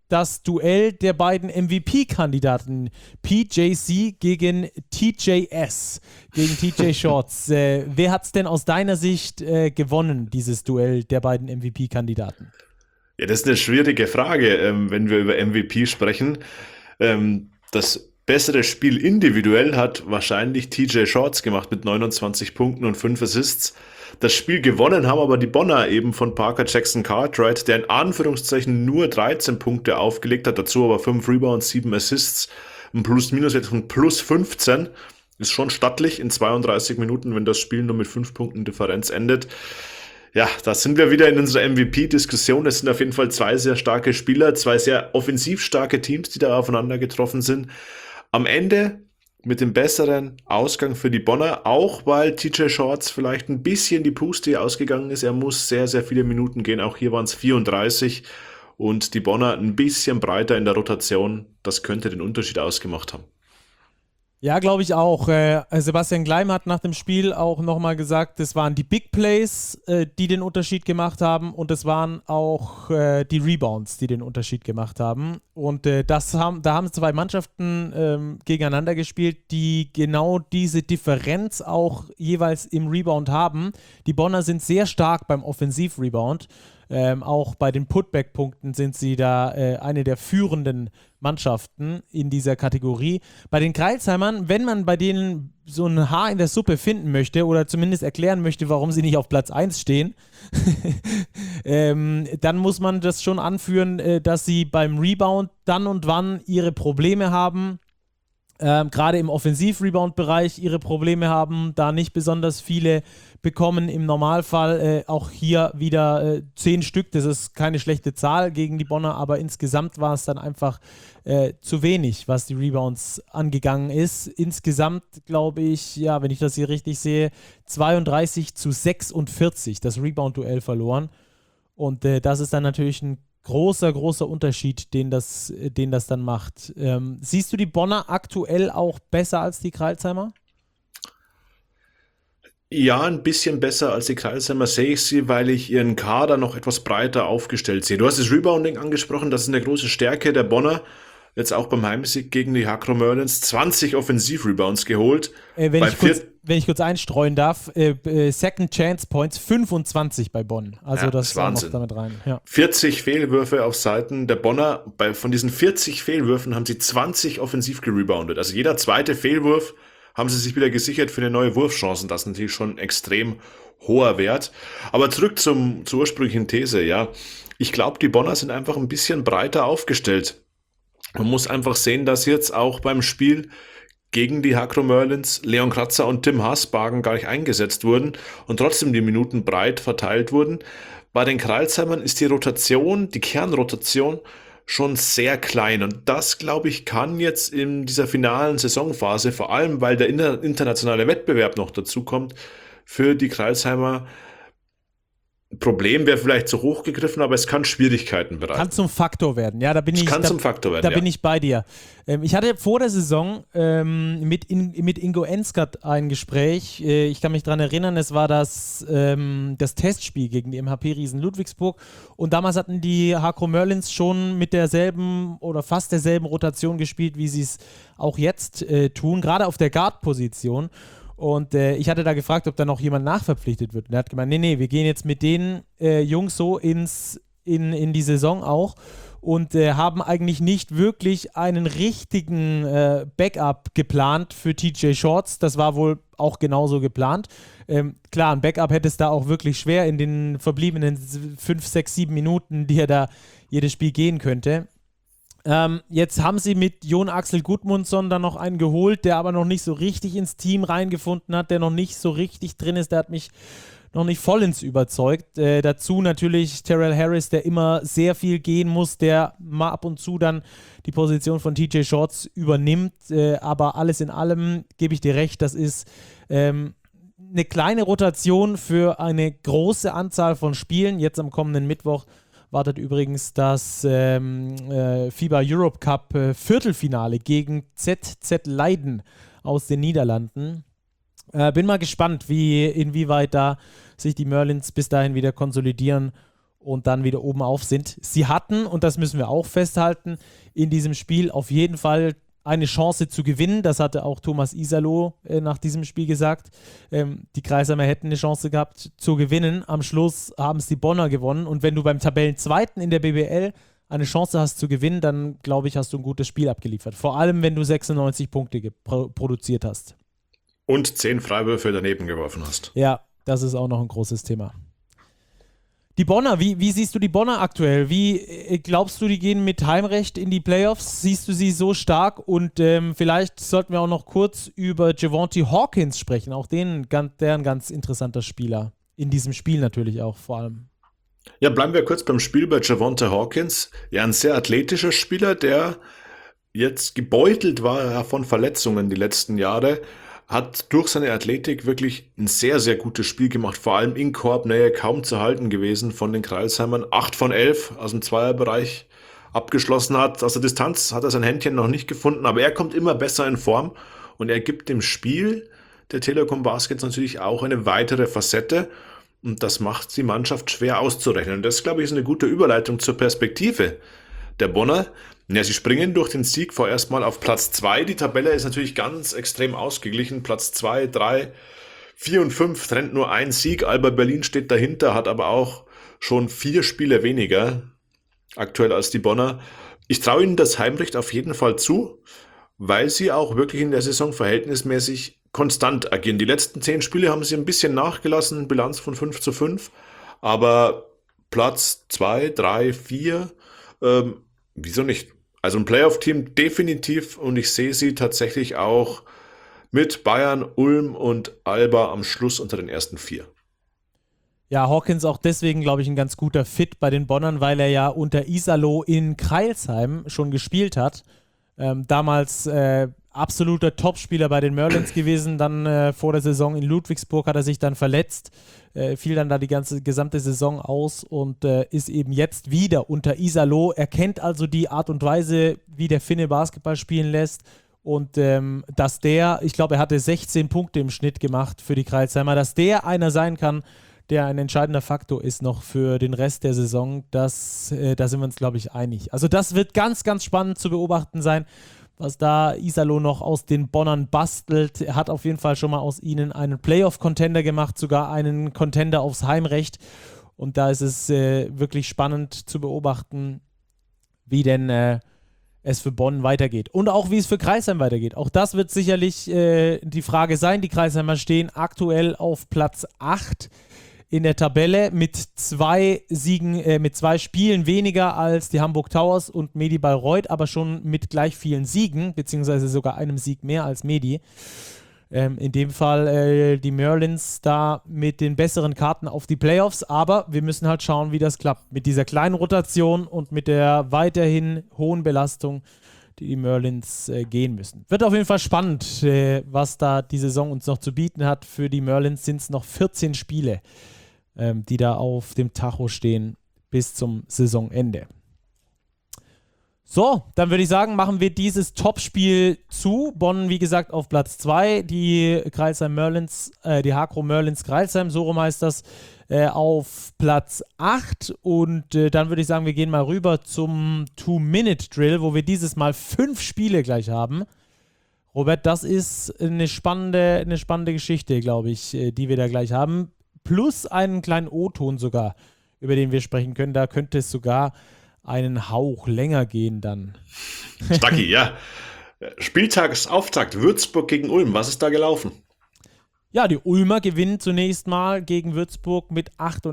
Speaker 1: das Duell der beiden MVP-Kandidaten, PJC gegen TJS, gegen TJ Shorts. Wer hat es denn aus deiner Sicht gewonnen, dieses Duell der beiden MVP-Kandidaten?
Speaker 2: Ja, das ist eine schwierige Frage, wenn wir über MVP sprechen. Das bessere Spiel individuell hat wahrscheinlich TJ Shorts gemacht mit 29 Punkten und 5 Assists. Das Spiel gewonnen haben aber die Bonner eben von Parker Jackson Cartwright, der in Anführungszeichen nur 13 Punkte aufgelegt hat, dazu aber 5 Rebounds, 7 Assists, ein Plus-Minus-Wert von plus 15. Ist schon stattlich in 32 Minuten, wenn das Spiel nur mit 5 Punkten Differenz endet. Ja, da sind wir wieder in unserer MVP-Diskussion. Es sind auf jeden Fall 2 sehr starke Spieler, 2 sehr offensiv starke Teams, die da aufeinander getroffen sind. Am Ende mit dem besseren Ausgang für die Bonner, auch weil TJ Shorts vielleicht ein bisschen die Puste ausgegangen ist. Er muss sehr, sehr viele Minuten gehen. Auch hier waren es 34 und die Bonner ein bisschen breiter in der Rotation. Das könnte den Unterschied ausgemacht haben.
Speaker 1: Ja, glaube ich auch. Sebastian Gleim hat nach dem Spiel auch nochmal gesagt, es waren die Big Plays, die den Unterschied gemacht haben, und es waren auch die Rebounds, die den Unterschied gemacht haben. Und da haben 2 Mannschaften gegeneinander gespielt, die genau diese Differenz auch jeweils im Rebound haben. Die Bonner sind sehr stark beim Offensiv-Rebound. Auch bei den Putback-Punkten sind sie da eine der führenden Mannschaften in dieser Kategorie. Bei den Crailsheimern, wenn man bei denen so ein Haar in der Suppe finden möchte oder zumindest erklären möchte, warum sie nicht auf Platz 1 stehen, dann muss man das schon anführen, dass sie beim Rebound dann und wann ihre Probleme haben. Gerade im Offensiv-Rebound-Bereich ihre Probleme haben, da nicht besonders viele bekommen. Im Normalfall auch hier wieder 10 Stück, das ist keine schlechte Zahl gegen die Bonner, aber insgesamt war es dann einfach zu wenig, was die Rebounds angegangen ist. Insgesamt glaube ich, ja, wenn ich das hier richtig sehe, 32-46 das Rebound-Duell verloren, und das ist dann natürlich ein großer Unterschied, den das dann macht. Siehst du die Bonner aktuell auch besser als die Crailsheimer?
Speaker 2: Ja, ein bisschen besser als die Crailsheimer sehe ich sie, weil ich ihren Kader noch etwas breiter aufgestellt sehe. Du hast das Rebounding angesprochen, das ist eine große Stärke der Bonner. Jetzt auch beim Heimsieg gegen die Hakro Merlins 20 Offensiv-Rebounds geholt.
Speaker 1: Wenn ich kurz einstreuen darf, Second Chance Points 25 bei Bonn. Also ja, das ist Wahnsinn. Noch damit rein. Ja.
Speaker 2: 40 Fehlwürfe auf Seiten der Bonner. Von diesen 40 Fehlwürfen haben sie 20 offensiv gereboundet. Also jeder zweite Fehlwurf haben sie sich wieder gesichert für eine neue Wurfchancen. Das ist natürlich schon ein extrem hoher Wert. Aber zurück zur ursprünglichen These. Ja, ich glaube, die Bonner sind einfach ein bisschen breiter aufgestellt. Man muss einfach sehen, dass jetzt auch beim Spiel gegen die Hakro Merlins Leon Kratzer und Tim Hasbagen gar nicht eingesetzt wurden und trotzdem die Minuten breit verteilt wurden. Bei den Crailsheimern ist die Rotation, die Kernrotation, schon sehr klein, und das, glaube ich, kann jetzt in dieser finalen Saisonphase, vor allem weil der internationale Wettbewerb noch dazu kommt, für die Crailsheimer Problem wäre vielleicht zu hoch gegriffen, aber es kann Schwierigkeiten bereiten.
Speaker 1: Kann zum Faktor werden, ja,
Speaker 2: bin ich
Speaker 1: bei dir. Ich hatte vor der Saison mit Ingo Enskat ein Gespräch. Ich kann mich daran erinnern, es war das Testspiel gegen die MHP Riesen Ludwigsburg, und damals hatten die Hakro Merlins schon mit derselben oder fast derselben Rotation gespielt, wie sie es auch jetzt tun, gerade auf der Guard-Position. Und ich hatte da gefragt, ob da noch jemand nachverpflichtet wird. Und er hat gemeint, nee, wir gehen jetzt mit den Jungs so in die Saison auch und haben eigentlich nicht wirklich einen richtigen Backup geplant für TJ Shorts. Das war wohl auch genauso geplant. Klar, ein Backup hätte es da auch wirklich schwer in den verbliebenen 5, 6, 7 Minuten, die er da jedes Spiel gehen könnte. Jetzt haben sie mit Jon Axel Gudmundsson dann noch einen geholt, der aber noch nicht so richtig ins Team reingefunden hat, der noch nicht so richtig drin ist, der hat mich noch nicht vollends überzeugt. Dazu natürlich Terrell Harris, der immer sehr viel gehen muss, der mal ab und zu dann die Position von TJ Shorts übernimmt, aber alles in allem gebe ich dir recht, das ist eine kleine Rotation für eine große Anzahl von Spielen. Jetzt am kommenden Mittwoch wartet übrigens das FIBA Europe Cup Viertelfinale gegen ZZ Leiden aus den Niederlanden. Bin mal gespannt, inwieweit da sich die Merlins bis dahin wieder konsolidieren und dann wieder oben auf sind. Sie hatten, und das müssen wir auch festhalten, in diesem Spiel auf jeden Fall eine Chance zu gewinnen. Das hatte auch Thomas Iserloh nach diesem Spiel gesagt. Die Kreisheimer hätten eine Chance gehabt zu gewinnen. Am Schluss haben es die Bonner gewonnen. Und wenn du beim Tabellenzweiten in der BBL eine Chance hast zu gewinnen, dann glaube ich, hast du ein gutes Spiel abgeliefert. Vor allem, wenn du 96 Punkte produziert hast.
Speaker 2: Und 10 Freiwürfe daneben geworfen hast.
Speaker 1: Ja, das ist auch noch ein großes Thema. Die Bonner, wie siehst du die Bonner aktuell? Wie glaubst du, die gehen mit Heimrecht in die Playoffs? Siehst du sie so stark? Und vielleicht sollten wir auch noch kurz über Javonte Hawkins sprechen. Auch der ein ganz interessanter Spieler. In diesem Spiel natürlich auch vor allem.
Speaker 2: Ja, bleiben wir kurz beim Spiel bei Javonte Hawkins. Ja, ein sehr athletischer Spieler, der jetzt gebeutelt war von Verletzungen die letzten Jahre. Hat durch seine Athletik wirklich ein sehr, sehr gutes Spiel gemacht, vor allem in Korbnähe kaum zu halten gewesen von den Kreisheimern. 8 von 11 aus dem Zweierbereich abgeschlossen hat. Aus der Distanz hat er sein Händchen noch nicht gefunden, aber er kommt immer besser in Form und er gibt dem Spiel der Telekom Baskets natürlich auch eine weitere Facette und das macht die Mannschaft schwer auszurechnen. Und das, glaube ich, ist eine gute Überleitung zur Perspektive der Bonner. Ja, sie springen durch den Sieg vorerst mal auf Platz 2. Die Tabelle ist natürlich ganz extrem ausgeglichen. Platz 2, 3, 4 und 5 trennt nur ein Sieg. Alba Berlin steht dahinter, hat aber auch schon 4 Spiele weniger aktuell als die Bonner. Ich traue ihnen das Heimrecht auf jeden Fall zu, weil sie auch wirklich in der Saison verhältnismäßig konstant agieren. Die letzten 10 Spiele haben sie ein bisschen nachgelassen, Bilanz von 5-5. Aber Platz 2, 3, 4, wieso nicht? Also ein Playoff-Team definitiv und ich sehe sie tatsächlich auch mit Bayern, Ulm und Alba am Schluss unter den ersten 4.
Speaker 1: Ja, Hawkins auch deswegen, glaube ich, ein ganz guter Fit bei den Bonnern, weil er ja unter Iserloh in Crailsheim schon gespielt hat. Damals absoluter Topspieler bei den Merlins gewesen, dann vor der Saison in Ludwigsburg hat er sich dann verletzt, fiel dann da die gesamte Saison aus und ist eben jetzt wieder unter Iserloh. Er kennt also die Art und Weise, wie der Finne Basketball spielen lässt und dass der, ich glaube, er hatte 16 Punkte im Schnitt gemacht für die Crailsheimer, dass der einer sein kann, der ein entscheidender Faktor ist noch für den Rest der Saison, da sind wir uns, glaube ich, einig. Also das wird ganz, ganz spannend zu beobachten sein, was da Iserloh noch aus den Bonnern bastelt. Er hat auf jeden Fall schon mal aus ihnen einen Playoff-Contender gemacht, sogar einen Contender aufs Heimrecht. Und da ist es wirklich spannend zu beobachten, wie denn es für Bonn weitergeht. Und auch wie es für Crailsheim weitergeht. Auch das wird sicherlich die Frage sein. Die Crailsheimer stehen aktuell auf Platz 8 in der Tabelle mit 2 Siegen, mit 2 Spielen weniger als die Hamburg Towers und Medi Bayreuth, aber schon mit gleich vielen Siegen, beziehungsweise sogar einem Sieg mehr als Medi. In dem Fall die Merlins da mit den besseren Karten auf die Playoffs, aber wir müssen halt schauen, wie das klappt. Mit dieser kleinen Rotation und mit der weiterhin hohen Belastung, die Merlins gehen müssen. Wird auf jeden Fall spannend, was da die Saison uns noch zu bieten hat. Für die Merlins sind es noch 14 Spiele, die da auf dem Tacho stehen bis zum Saisonende. So, dann würde ich sagen, machen wir dieses Topspiel zu. Bonn, wie gesagt, auf Platz 2, die Crailsheim Merlins, die Hakro Merlins Crailsheim, so rum heißt das, auf Platz 8 und dann würde ich sagen, wir gehen mal rüber zum 2-Minute-Drill, wo wir dieses Mal 5 Spiele gleich haben. Robert, das ist eine spannende Geschichte, glaube ich, die wir da gleich haben. Plus einen kleinen O-Ton sogar, über den wir sprechen können. Da könnte es sogar einen Hauch länger gehen dann.
Speaker 2: Stacki, ja. Spieltagsauftakt Würzburg gegen Ulm. Was ist da gelaufen?
Speaker 1: Ja, die Ulmer gewinnen zunächst mal gegen Würzburg mit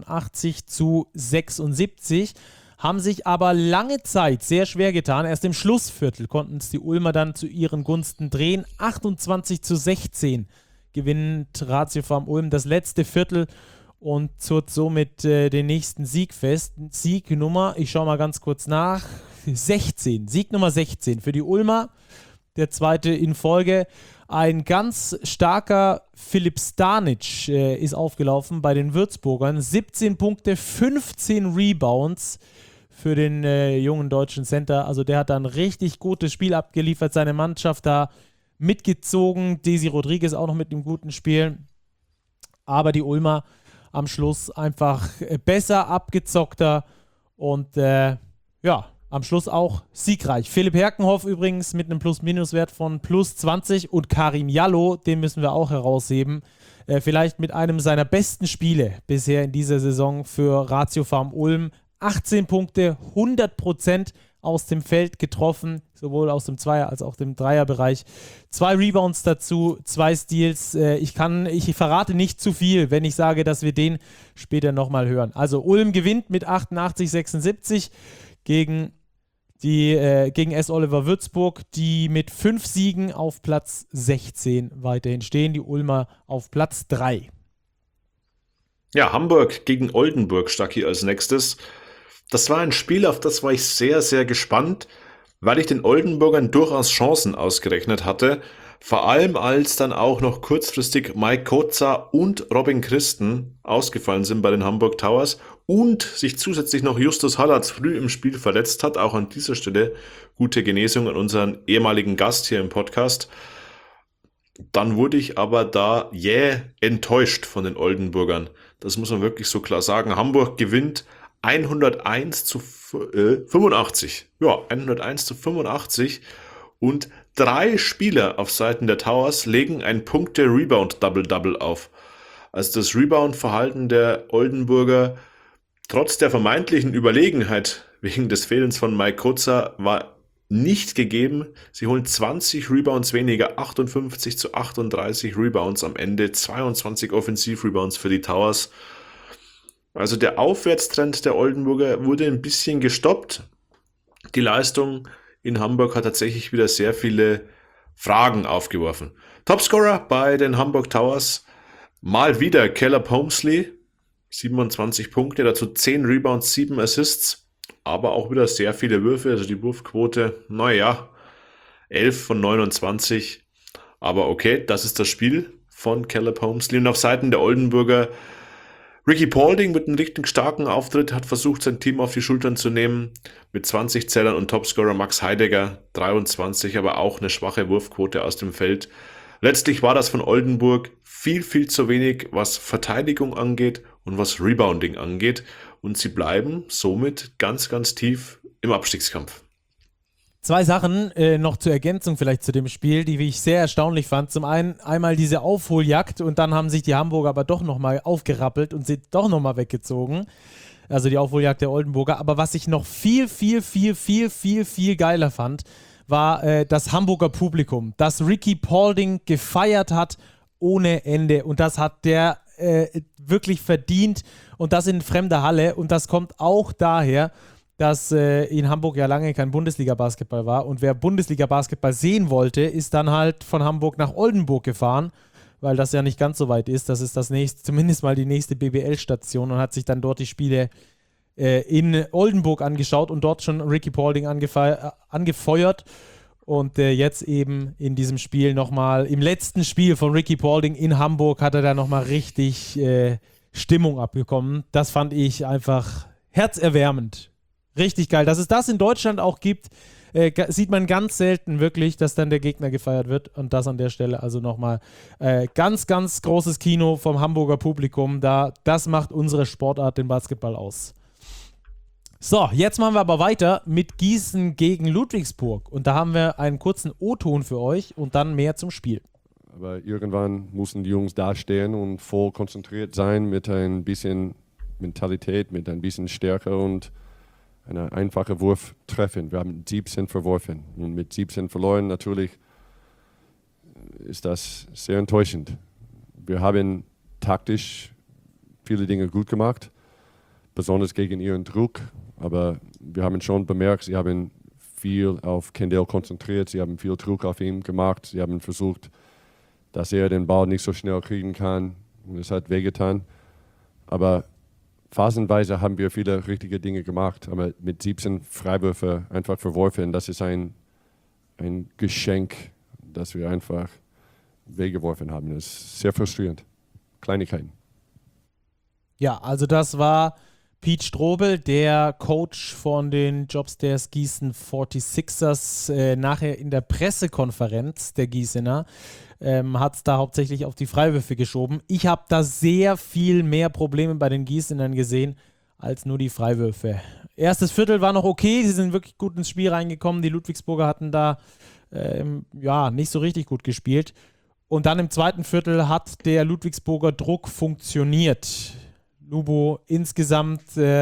Speaker 1: 88-76, haben sich aber lange Zeit sehr schwer getan. Erst im Schlussviertel konnten es die Ulmer dann zu ihren Gunsten drehen. 28-16 gewinnt Ratio Farm Ulm das letzte Viertel und zurrt somit den nächsten Sieg fest. Siegnummer, ich schaue mal ganz kurz nach, 16. Sieg Nummer 16 für die Ulmer, der zweite in Folge. Ein ganz starker Filip Stanic ist aufgelaufen bei den Würzburgern. 17 Punkte, 15 Rebounds für den jungen deutschen Center. Also der hat da ein richtig gutes Spiel abgeliefert, seine Mannschaft da mitgezogen. Desi Rodriguez auch noch mit einem guten Spiel. Aber die Ulmer am Schluss einfach besser, abgezockter und am Schluss auch siegreich. Philipp Herkenhoff übrigens mit einem Plus-Minus-Wert von plus 20 und Karim Jallo, den müssen wir auch herausheben, vielleicht mit einem seiner besten Spiele bisher in dieser Saison für Ratiofarm Ulm. 18 Punkte, 100% aus dem Feld getroffen, sowohl aus dem Zweier- als auch dem Dreierbereich. 2 Rebounds dazu, 2 Steals. Ich verrate nicht zu viel, wenn ich sage, dass wir den später nochmal hören. Also Ulm gewinnt mit 88-76 gegen S. Oliver Würzburg, die mit 5 Siegen auf Platz 16 weiterhin stehen. Die Ulmer auf Platz 3.
Speaker 2: Ja, Hamburg gegen Oldenburg, Stacki, als nächstes. Das war ein Spiel, auf das war ich sehr, sehr gespannt, weil ich den Oldenburgern durchaus Chancen ausgerechnet hatte. Vor allem, als dann auch noch kurzfristig Mike Koza und Robin Christen ausgefallen sind bei den Hamburg Towers und sich zusätzlich noch Justus Hallatz früh im Spiel verletzt hat. Auch an dieser Stelle gute Genesung an unseren ehemaligen Gast hier im Podcast. Dann wurde ich aber da enttäuscht von den Oldenburgern. Das muss man wirklich so klar sagen. Hamburg gewinnt 101-85. Ja, 101-85. Und 3 Spieler auf Seiten der Towers legen ein Punkte-Rebound-Double-Double auf. Also das Rebound-Verhalten der Oldenburger, trotz der vermeintlichen Überlegenheit wegen des Fehlens von Mike Koza, war nicht gegeben. Sie holen 20 Rebounds weniger, 58-38 Rebounds am Ende, 22 Offensiv-Rebounds für die Towers. Also der Aufwärtstrend der Oldenburger wurde ein bisschen gestoppt. Die Leistung in Hamburg hat tatsächlich wieder sehr viele Fragen aufgeworfen. Topscorer bei den Hamburg Towers, mal wieder Caleb Homesley, 27 Punkte, dazu 10 Rebounds, 7 Assists, aber auch wieder sehr viele Würfe, also die Wurfquote, 11 von 29, aber okay, das ist das Spiel von Caleb Homesley. Und auf Seiten der Oldenburger Ricky Paulding mit einem richtig starken Auftritt hat versucht, sein Team auf die Schultern zu nehmen, mit 20 Zählern, und Topscorer Max Heidegger 23, aber auch eine schwache Wurfquote aus dem Feld. Letztlich war das von Oldenburg viel, viel zu wenig, was Verteidigung angeht und was Rebounding angeht, und sie bleiben somit ganz, ganz tief im Abstiegskampf.
Speaker 1: 2 Sachen noch zur Ergänzung vielleicht zu dem Spiel, die ich sehr erstaunlich fand. Zum einen einmal diese Aufholjagd, und dann haben sich die Hamburger aber doch nochmal aufgerappelt und sind doch nochmal weggezogen. Also die Aufholjagd der Oldenburger. Aber was ich noch viel, viel, viel, viel, viel, viel geiler fand, war das Hamburger Publikum, das Ricky Paulding gefeiert hat ohne Ende. Und das hat der wirklich verdient, und das in fremder Halle. Und das kommt auch daher, dass in Hamburg ja lange kein Bundesliga-Basketball war, und wer Bundesliga-Basketball sehen wollte, ist dann halt von Hamburg nach Oldenburg gefahren, weil das ja nicht ganz so weit ist. Das ist das nächste, zumindest mal die nächste BBL-Station, und hat sich dann dort die Spiele in Oldenburg angeschaut und dort schon Ricky Paulding angefeuert. Und jetzt eben in diesem Spiel nochmal, im letzten Spiel von Ricky Paulding in Hamburg, hat er da nochmal richtig Stimmung abbekommen. Das fand ich einfach herzerwärmend. Richtig geil. Dass es das in Deutschland auch gibt, sieht man ganz selten wirklich, dass dann der Gegner gefeiert wird. Und das an der Stelle also nochmal ganz, ganz großes Kino vom Hamburger Publikum. Das macht unsere Sportart, den Basketball, aus. So, jetzt machen wir aber weiter mit Gießen gegen Ludwigsburg. Und da haben wir einen kurzen O-Ton für euch und dann mehr zum Spiel.
Speaker 5: Aber irgendwann mussten die Jungs dastehen und voll konzentriert sein, mit ein bisschen Mentalität, mit ein bisschen Stärke und einen einfachen Wurf treffen. Wir haben 17 verworfen und mit 17 verloren. Natürlich ist das sehr enttäuschend. Wir haben taktisch viele Dinge gut gemacht, besonders gegen ihren Druck. Aber wir haben schon bemerkt, sie haben viel auf Kendall konzentriert, sie haben viel Druck auf ihn gemacht, sie haben versucht, dass er den Ball nicht so schnell kriegen kann, und es hat wehgetan. Aber phasenweise haben wir viele richtige Dinge gemacht, aber mit 17 Freiwürfe einfach verworfen, das ist ein Geschenk, das wir einfach weggeworfen haben. Das ist sehr frustrierend. Kleinigkeiten.
Speaker 1: Ja, also das war Pete Strobel, der Coach von den Jobstairs Gießen 46ers, nachher in der Pressekonferenz der Gießener, hat es da hauptsächlich auf die Freiwürfe geschoben. Ich habe da sehr viel mehr Probleme bei den Gießenern gesehen, als nur die Freiwürfe. Erstes Viertel war noch okay, sie sind wirklich gut ins Spiel reingekommen. Die Ludwigsburger hatten da nicht so richtig gut gespielt. Und dann im zweiten Viertel hat der Ludwigsburger Druck funktioniert. Lubo insgesamt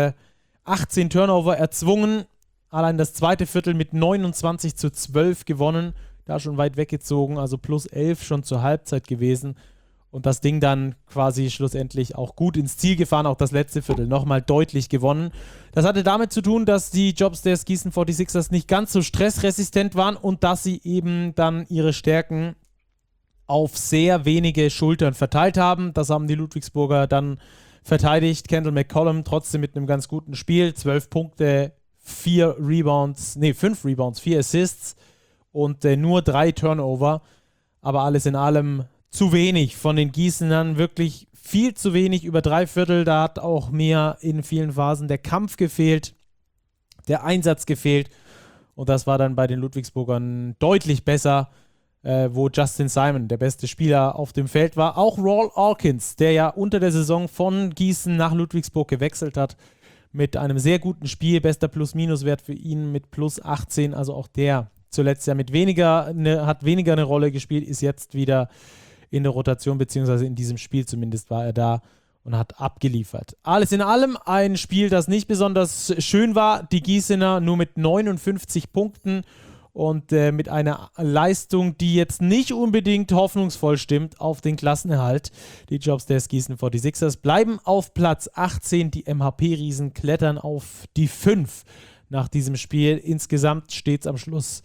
Speaker 1: 18 Turnover erzwungen, allein das zweite Viertel mit 29-12 gewonnen, da schon weit weggezogen, also plus 11 schon zur Halbzeit gewesen und das Ding dann quasi schlussendlich auch gut ins Ziel gefahren, auch das letzte Viertel nochmal deutlich gewonnen. Das hatte damit zu tun, dass die Jobstairs Gießen 46ers nicht ganz so stressresistent waren und dass sie eben dann ihre Stärken auf sehr wenige Schultern verteilt haben. Das haben die Ludwigsburger dann verteidigt. Kendall McCollum trotzdem mit einem ganz guten Spiel. 12 Punkte, 5 Rebounds, 4 Assists und nur 3 Turnover. Aber alles in allem zu wenig von den Gießenern. Wirklich viel zu wenig, über 3 Viertel. Da hat auch mir in vielen Phasen der Kampf gefehlt, der Einsatz gefehlt. Und das war dann bei den Ludwigsburgern deutlich besser, wo Justin Simon der beste Spieler auf dem Feld war. Auch Rawl Alkins, der ja unter der Saison von Gießen nach Ludwigsburg gewechselt hat, mit einem sehr guten Spiel, bester Plus-Minus-Wert für ihn mit plus 18, also auch der zuletzt ja hat weniger eine Rolle gespielt, ist jetzt wieder in der Rotation, beziehungsweise in diesem Spiel zumindest war er da und hat abgeliefert. Alles in allem ein Spiel, das nicht besonders schön war. Die Gießener nur mit 59 Punkten und mit einer Leistung, die jetzt nicht unbedingt hoffnungsvoll stimmt auf den Klassenerhalt. Die Jobstairs Gießen 46ers bleiben auf Platz 18. Die MHP-Riesen klettern auf die 5 nach diesem Spiel. Insgesamt steht es am Schluss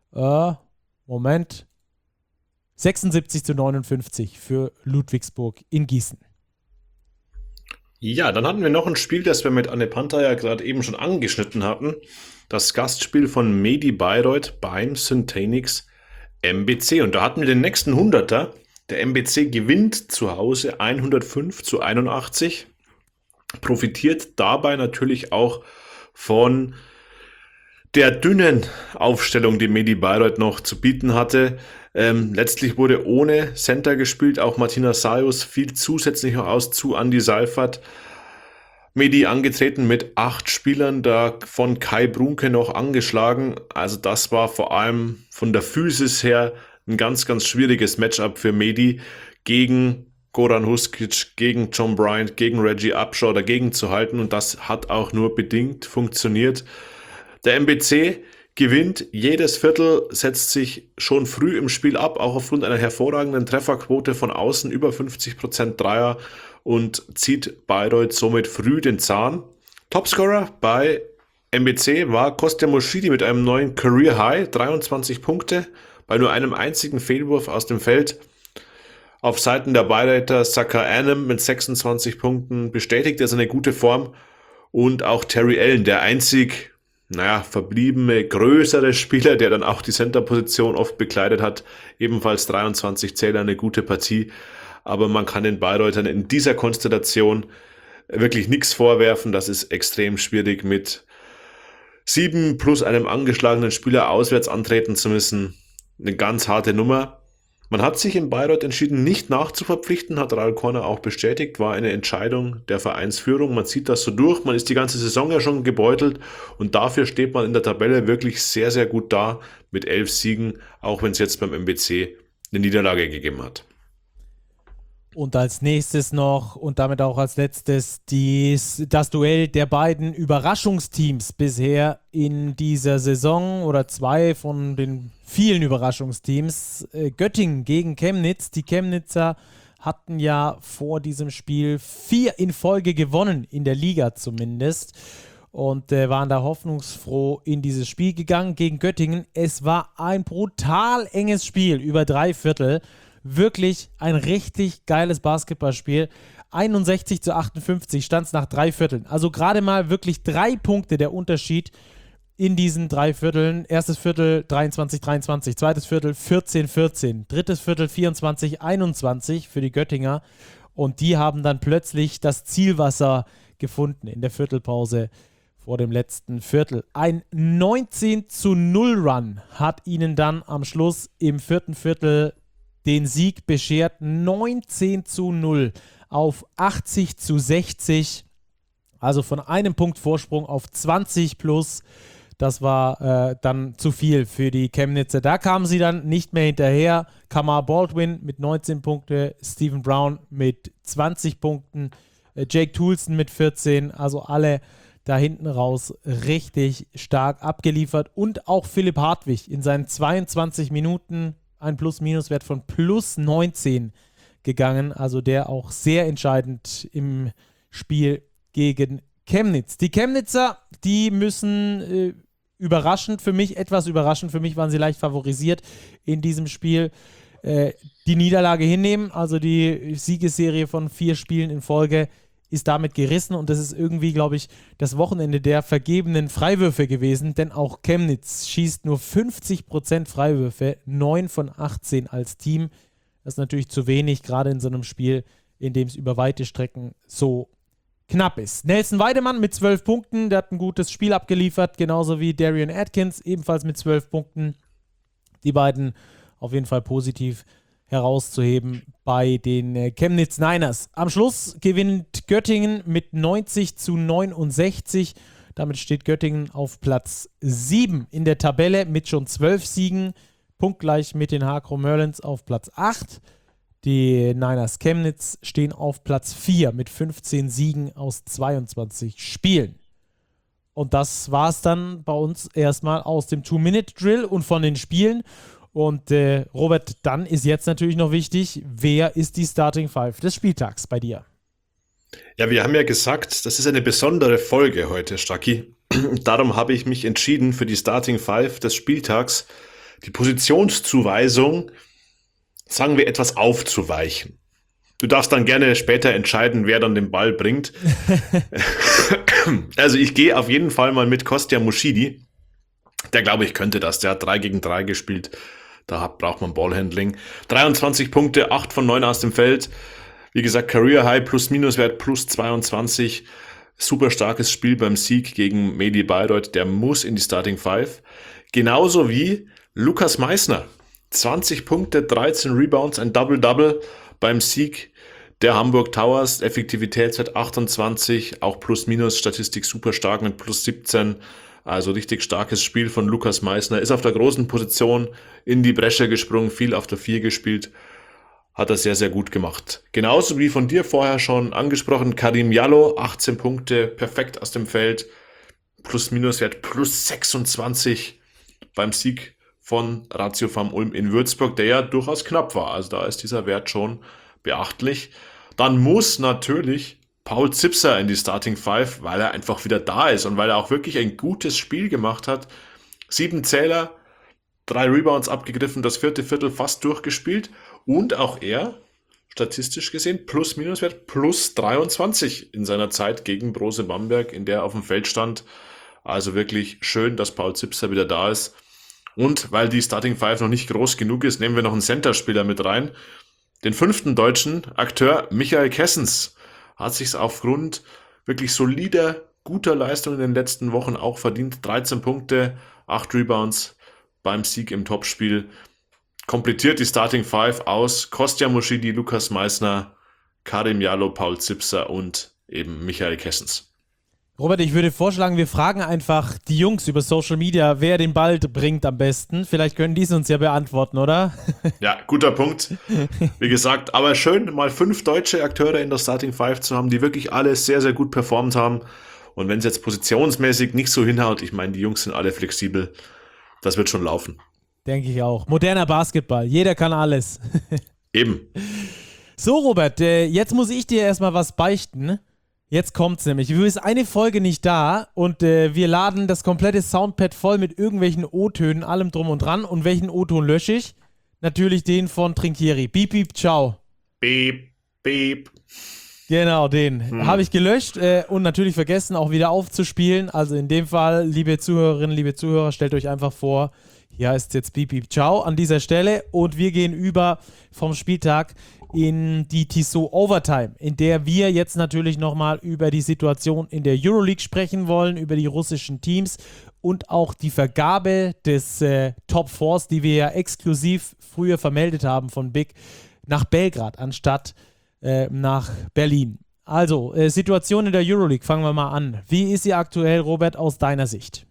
Speaker 1: 76-59 für Ludwigsburg in Gießen.
Speaker 2: Ja, dann hatten wir noch ein Spiel, das wir mit Anne Panther ja gerade eben schon angeschnitten hatten. Das Gastspiel von Medi Bayreuth beim Syntanix MBC. Und da hatten wir den nächsten 100er. Der MBC gewinnt zu Hause 105-81. Profitiert dabei natürlich auch von der dünnen Aufstellung, die Medi Bayreuth noch zu bieten hatte. Letztlich wurde ohne Center gespielt. Auch Martina Sajus fiel zusätzlich noch aus zu Andi Seifert. Medi angetreten mit 8 Spielern, davon Kai Brunke noch angeschlagen. Also das war vor allem von der Physis her ein ganz, ganz schwieriges Matchup für Medi gegen Goran Huskic, gegen John Bryant, gegen Reggie Upshaw dagegen zu halten. Und das hat auch nur bedingt funktioniert. Der MBC gewinnt jedes Viertel, setzt sich schon früh im Spiel ab, auch aufgrund einer hervorragenden Trefferquote von außen, über 50% Dreier, und zieht Bayreuth somit früh den Zahn. Topscorer bei MBC war Kostja Moschidi mit einem neuen Career High, 23 Punkte, bei nur einem einzigen Fehlwurf aus dem Feld. Auf Seiten der Bayreuther Saka Annem mit 26 Punkten bestätigt er seine gute Form, und auch Terry Allen, der einzig verbliebene, größere Spieler, der dann auch die Center-Position oft bekleidet hat, ebenfalls 23 Zähler, eine gute Partie. Aber man kann den Bayreutern in dieser Konstellation wirklich nichts vorwerfen. Das ist extrem schwierig, mit 7 plus einem angeschlagenen Spieler auswärts antreten zu müssen. Eine ganz harte Nummer. Man hat sich in Bayreuth entschieden, nicht nachzuverpflichten, hat Raul Korner auch bestätigt, war eine Entscheidung der Vereinsführung. Man zieht das so durch, man ist die ganze Saison ja schon gebeutelt, und dafür steht man in der Tabelle wirklich sehr, sehr gut da mit 11 Siegen, auch wenn es jetzt beim MBC eine Niederlage gegeben hat.
Speaker 1: Und als nächstes noch und damit auch als letztes das Duell der beiden Überraschungsteams bisher in dieser Saison, oder 2 von den vielen Überraschungsteams. Göttingen gegen Chemnitz. Die Chemnitzer hatten ja vor diesem Spiel 4 in Folge gewonnen, in der Liga zumindest, und waren da hoffnungsfroh in dieses Spiel gegangen gegen Göttingen. Es war ein brutal enges Spiel über 3 Viertel. Wirklich ein richtig geiles Basketballspiel. 61-58 stand es nach 3 Vierteln. Also gerade mal wirklich 3 Punkte der Unterschied in diesen 3 Vierteln. Erstes Viertel 23-23, zweites Viertel 14-14, drittes Viertel 24-21 für die Göttinger. Und die haben dann plötzlich das Zielwasser gefunden in der Viertelpause vor dem letzten Viertel. Ein 19-0-Run hat ihnen dann am Schluss im vierten Viertel den Sieg beschert. 19-0 auf 80-60. Also von einem Punkt Vorsprung auf 20 plus. Das war dann zu viel für die Chemnitzer. Da kamen sie dann nicht mehr hinterher. Kamar Baldwin mit 19 Punkten, Stephen Brown mit 20 Punkten, Jake Toulson mit 14. Also alle da hinten raus richtig stark abgeliefert. Und auch Philipp Hartwig in seinen 22 Minuten ein Plus-Minus-Wert von plus 19 gegangen. Also der auch sehr entscheidend im Spiel gegen Chemnitz. Die Chemnitzer, die müssen etwas überraschend für mich, waren sie leicht favorisiert in diesem Spiel, die Niederlage hinnehmen. Also die Siegesserie von 4 Spielen in Folge ist damit gerissen und das ist irgendwie, glaube ich, das Wochenende der vergebenen Freiwürfe gewesen, denn auch Chemnitz schießt nur 50% Freiwürfe, 9 von 18 als Team. Das ist natürlich zu wenig, gerade in so einem Spiel, in dem es über weite Strecken so knapp ist. Nelson Weidemann mit 12 Punkten, der hat ein gutes Spiel abgeliefert, genauso wie Darian Atkins, ebenfalls mit 12 Punkten. Die beiden auf jeden Fall positiv herauszuheben bei den Chemnitz Niners. Am Schluss gewinnt Göttingen mit 90-69. Damit steht Göttingen auf Platz 7 in der Tabelle mit schon 12 Siegen, punktgleich mit den Hakro Merlins auf Platz 8. Die Niners Chemnitz stehen auf Platz 4 mit 15 Siegen aus 22 Spielen. Und das war es dann bei uns erstmal aus dem 2-Minute-Drill und von den Spielen. Und Robert, dann ist jetzt natürlich noch wichtig, wer ist die Starting Five des Spieltags bei dir?
Speaker 2: Ja, wir haben ja gesagt, das ist eine besondere Folge heute, Stracki. Darum habe ich mich entschieden, für die Starting Five des Spieltags die Positionszuweisung, sagen wir, etwas aufzuweichen. Du darfst dann gerne später entscheiden, wer dann den Ball bringt. Also ich gehe auf jeden Fall mal mit Kostja Muschidi. Der, glaube ich, könnte das. Der hat 3 gegen 3 gespielt. Da braucht man Ballhandling. 23 Punkte, 8 von 9 aus dem Feld. Wie gesagt, Career High Plus-Minus-Wert plus 22. Super starkes Spiel beim Sieg gegen Medi Bayreuth. Der muss in die Starting Five. Genauso wie Lukas Meissner. 20 Punkte, 13 Rebounds, ein Double-Double beim Sieg der Hamburg Towers. Effektivitätswert 28, auch Plus-Minus-Statistik super stark mit plus 17. Also richtig starkes Spiel von Lukas Meissner. Ist auf der großen Position in die Bresche gesprungen, viel auf der 4 gespielt. Hat er sehr, sehr gut gemacht. Genauso wie von dir vorher schon angesprochen, Karim Jallo, 18 Punkte, perfekt aus dem Feld. Plus-Minus-Wert plus 26 beim Sieg von Ratio Farm Ulm in Würzburg, der ja durchaus knapp war. Also da ist dieser Wert schon beachtlich. Dann muss natürlich Paul Zipser in die Starting Five, weil er einfach wieder da ist und weil er auch wirklich ein gutes Spiel gemacht hat. 7 Zähler, 3 Rebounds abgegriffen, das 4. Viertel fast durchgespielt und auch er, statistisch gesehen, Plus-Minus-Wert plus 23 in seiner Zeit gegen Brose Bamberg, in der er auf dem Feld stand. Also wirklich schön, dass Paul Zipser wieder da ist. Und weil die Starting Five noch nicht groß genug ist, nehmen wir noch einen Center-Spieler mit rein. Den 5. deutschen Akteur Michael Kessens hat sich aufgrund wirklich solider, guter Leistung in den letzten Wochen auch verdient. 13 Punkte, 8 Rebounds beim Sieg im Topspiel. Komplettiert die Starting Five aus Kostja Muschidi, Lukas Meissner, Karim Jallo, Paul Zipser und eben Michael Kessens.
Speaker 1: Robert, ich würde vorschlagen, wir fragen einfach die Jungs über Social Media, wer den Ball bringt am besten. Vielleicht können die es uns ja beantworten, oder?
Speaker 2: Ja, guter Punkt. Wie gesagt, aber schön, mal 5 deutsche Akteure in der Starting Five zu haben, die wirklich alle sehr, sehr gut performt haben. Und wenn es jetzt positionsmäßig nicht so hinhaut, ich meine, die Jungs sind alle flexibel, das wird schon laufen.
Speaker 1: Denke ich auch. Moderner Basketball, jeder kann alles.
Speaker 2: Eben.
Speaker 1: So, Robert, jetzt muss ich dir erstmal was beichten. Jetzt kommt's nämlich. Wir ist eine Folge nicht da und wir laden das komplette Soundpad voll mit irgendwelchen O-Tönen, allem drum und dran. Und welchen O-Ton lösche ich? Natürlich den von Trinkieri. Beep, beep, ciao.
Speaker 2: Beep, beep.
Speaker 1: Genau, den habe ich gelöscht und natürlich vergessen, auch wieder aufzuspielen. Also in dem Fall, liebe Zuhörerinnen, liebe Zuhörer, stellt euch einfach vor, Hier heißt es jetzt Piep, Piep, Ciao an dieser Stelle und wir gehen über vom Spieltag in die Tissot Overtime, in der wir jetzt natürlich nochmal über die Situation in der Euroleague sprechen wollen, über die russischen Teams und auch die Vergabe des Top Fours, die wir ja exklusiv früher vermeldet haben von Big, nach Belgrad anstatt nach Berlin. Also, Situation in der Euroleague, fangen wir mal an. Wie ist sie aktuell, Robert, aus deiner Sicht?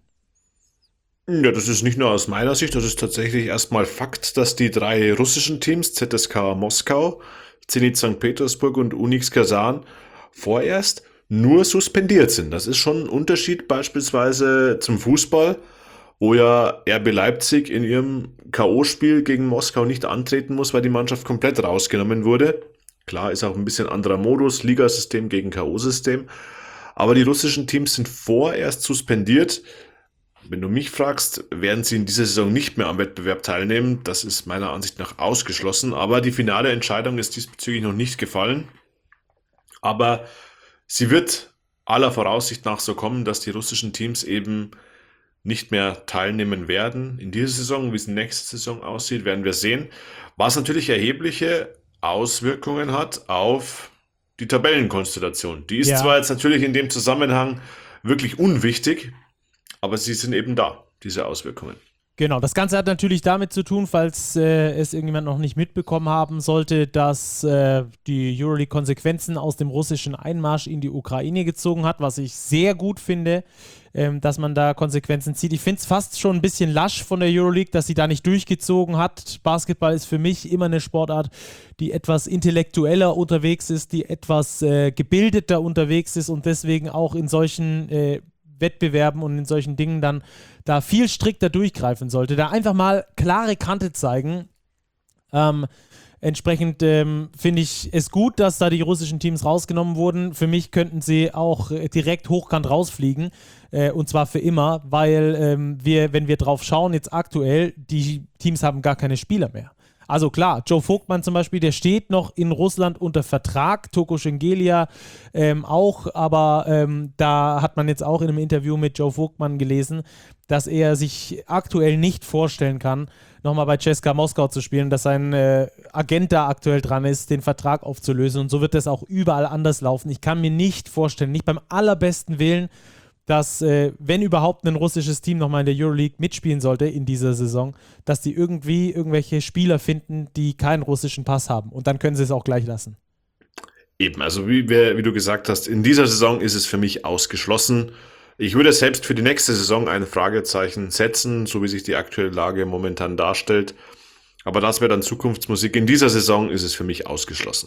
Speaker 2: Ja, das ist nicht nur aus meiner Sicht, das ist tatsächlich erstmal Fakt, dass die 3 russischen Teams, ZSKA Moskau, Zenit St. Petersburg und Unix Kasan, vorerst nur suspendiert sind. Das ist schon ein Unterschied beispielsweise zum Fußball, wo ja RB Leipzig in ihrem K.O.-Spiel gegen Moskau nicht antreten muss, weil die Mannschaft komplett rausgenommen wurde. Klar, ist auch ein bisschen anderer Modus, Ligasystem gegen K.O.-System, aber die russischen Teams sind vorerst suspendiert. Wenn du mich fragst, werden sie in dieser Saison nicht mehr am Wettbewerb teilnehmen. Das ist meiner Ansicht nach ausgeschlossen. Aber die finale Entscheidung ist diesbezüglich noch nicht gefallen. Aber sie wird aller Voraussicht nach so kommen, dass die russischen Teams eben nicht mehr teilnehmen werden. In dieser Saison, wie es nächste Saison aussieht, werden wir sehen. Was natürlich erhebliche Auswirkungen hat auf die Tabellenkonstellation. Die ist zwar jetzt natürlich in dem Zusammenhang wirklich unwichtig, aber sie sind eben da, diese Auswirkungen.
Speaker 1: Genau, das Ganze hat natürlich damit zu tun, falls es irgendjemand noch nicht mitbekommen haben sollte, dass die Euroleague Konsequenzen aus dem russischen Einmarsch in die Ukraine gezogen hat, was ich sehr gut finde, dass man da Konsequenzen zieht. Ich finde es fast schon ein bisschen lasch von der Euroleague, dass sie da nicht durchgezogen hat. Basketball ist für mich immer eine Sportart, die etwas intellektueller unterwegs ist, die etwas gebildeter unterwegs ist und deswegen auch in solchen Wettbewerben und in solchen Dingen dann da viel strikter durchgreifen sollte. Da einfach mal klare Kante zeigen. Entsprechend finde ich es gut, dass da die russischen Teams rausgenommen wurden. Für mich könnten sie auch direkt hochkant rausfliegen und zwar für immer, weil wenn wir drauf schauen, jetzt aktuell, die Teams haben gar keine Spieler mehr. Also klar, Joe Vogtmann zum Beispiel, der steht noch in Russland unter Vertrag, Toko Shengelia auch, aber da hat man jetzt auch in einem Interview mit Joe Vogtmann gelesen, dass er sich aktuell nicht vorstellen kann, nochmal bei CSKA Moskau zu spielen, dass sein Agent da aktuell dran ist, den Vertrag aufzulösen und so wird das auch überall anders laufen. Ich kann mir nicht vorstellen, nicht beim allerbesten Willen, dass, wenn überhaupt ein russisches Team nochmal in der Euroleague mitspielen sollte in dieser Saison, dass die irgendwie irgendwelche Spieler finden, die keinen russischen Pass haben. Und dann können sie es auch gleich lassen.
Speaker 2: Eben, also wie du gesagt hast, in dieser Saison ist es für mich ausgeschlossen. Ich würde selbst für die nächste Saison ein Fragezeichen setzen, so wie sich die aktuelle Lage momentan darstellt. Aber das wäre dann Zukunftsmusik. In dieser Saison ist es für mich ausgeschlossen.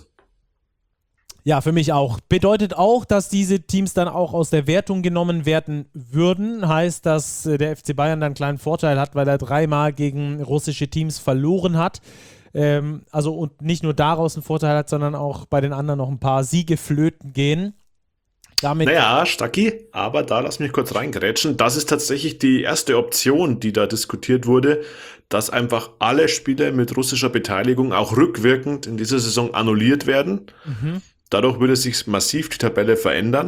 Speaker 1: Ja, für mich auch. Bedeutet auch, dass diese Teams dann auch aus der Wertung genommen werden würden. Heißt, dass der FC Bayern dann einen kleinen Vorteil hat, weil er 3-mal gegen russische Teams verloren hat. Also und nicht nur daraus einen Vorteil hat, sondern auch bei den anderen noch ein paar Siege flöten gehen. Damit
Speaker 2: Stacki, aber da lass mich kurz reingrätschen. Das ist tatsächlich die erste Option, die da diskutiert wurde, dass einfach alle Spiele mit russischer Beteiligung auch rückwirkend in dieser Saison annulliert werden. Dadurch würde sich massiv die Tabelle verändern.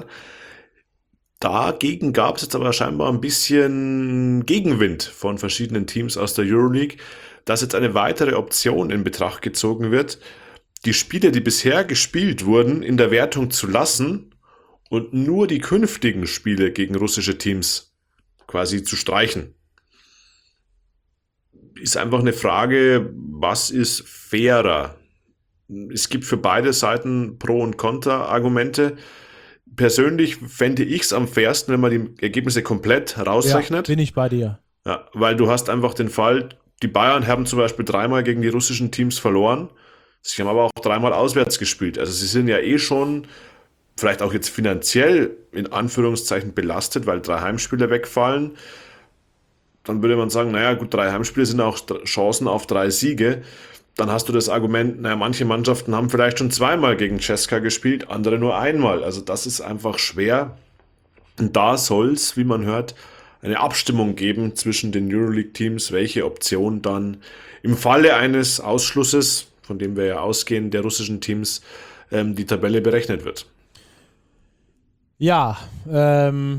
Speaker 2: Dagegen gab es jetzt aber scheinbar ein bisschen Gegenwind von verschiedenen Teams aus der Euroleague, dass jetzt eine weitere Option in Betracht gezogen wird, die Spiele, die bisher gespielt wurden, in der Wertung zu lassen und nur die künftigen Spiele gegen russische Teams quasi zu streichen. Ist einfach eine Frage, was ist fairer? Es gibt für beide Seiten Pro- und Kontra-Argumente. Persönlich fände ich es am fairsten, wenn man die Ergebnisse komplett rausrechnet.
Speaker 1: Ja, bin ich bei dir.
Speaker 2: Ja, weil du hast einfach den Fall, die Bayern haben zum Beispiel 3-mal gegen die russischen Teams verloren. Sie haben aber auch 3-mal auswärts gespielt. Also sie sind ja eh schon vielleicht auch jetzt finanziell in Anführungszeichen belastet, weil 3 Heimspiele wegfallen. Dann würde man sagen, naja gut, 3 Heimspiele sind auch Chancen auf 3 Siege. Dann hast du das Argument, naja, manche Mannschaften haben vielleicht schon 2-mal gegen CSKA gespielt, andere nur 1-mal. Also das ist einfach schwer. Und da soll es, wie man hört, eine Abstimmung geben zwischen den Euroleague-Teams, welche Option dann im Falle eines Ausschlusses, von dem wir ja ausgehen, der russischen Teams, die Tabelle berechnet wird.
Speaker 1: Ja,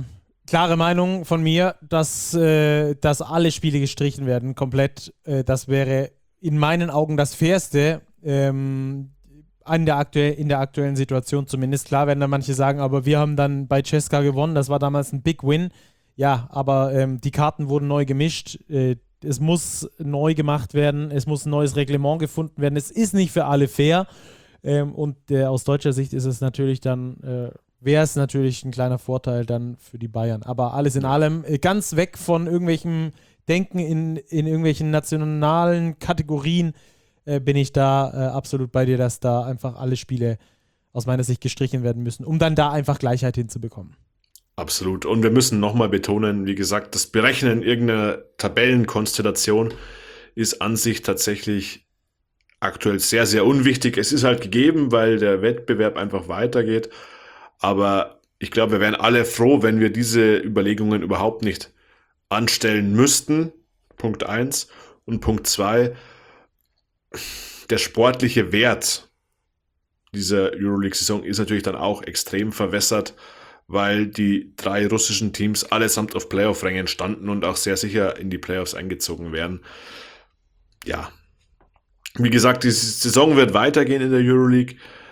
Speaker 1: klare Meinung von mir, dass alle Spiele gestrichen werden, komplett. Das wäre in meinen Augen das Fairste, in der aktuellen Situation zumindest. Klar werden dann manche sagen, aber wir haben dann bei CSKA gewonnen, das war damals ein Big Win. Ja, aber die Karten wurden neu gemischt. Es muss neu gemacht werden, es muss ein neues Reglement gefunden werden. Es ist nicht für alle fair. Und aus deutscher Sicht ist es natürlich dann, wäre es natürlich ein kleiner Vorteil dann für die Bayern. Aber alles in allem ganz weg von irgendwelchem Denken in irgendwelchen nationalen Kategorien bin ich da absolut bei dir, dass da einfach alle Spiele aus meiner Sicht gestrichen werden müssen, um dann da einfach Gleichheit hinzubekommen.
Speaker 2: Absolut. Und wir müssen nochmal betonen, wie gesagt, das Berechnen irgendeiner Tabellenkonstellation ist an sich tatsächlich aktuell sehr, sehr unwichtig. Es ist halt gegeben, weil der Wettbewerb einfach weitergeht. Aber ich glaube, wir wären alle froh, wenn wir diese Überlegungen überhaupt nicht anstellen müssten. Punkt 1. Und Punkt 2, der sportliche Wert dieser Euroleague-Saison ist natürlich dann auch extrem verwässert, weil die 3 russischen Teams allesamt auf Playoff-Rängen standen und auch sehr sicher in die Playoffs eingezogen werden. Ja, wie gesagt, die Saison wird weitergehen in der Euroleague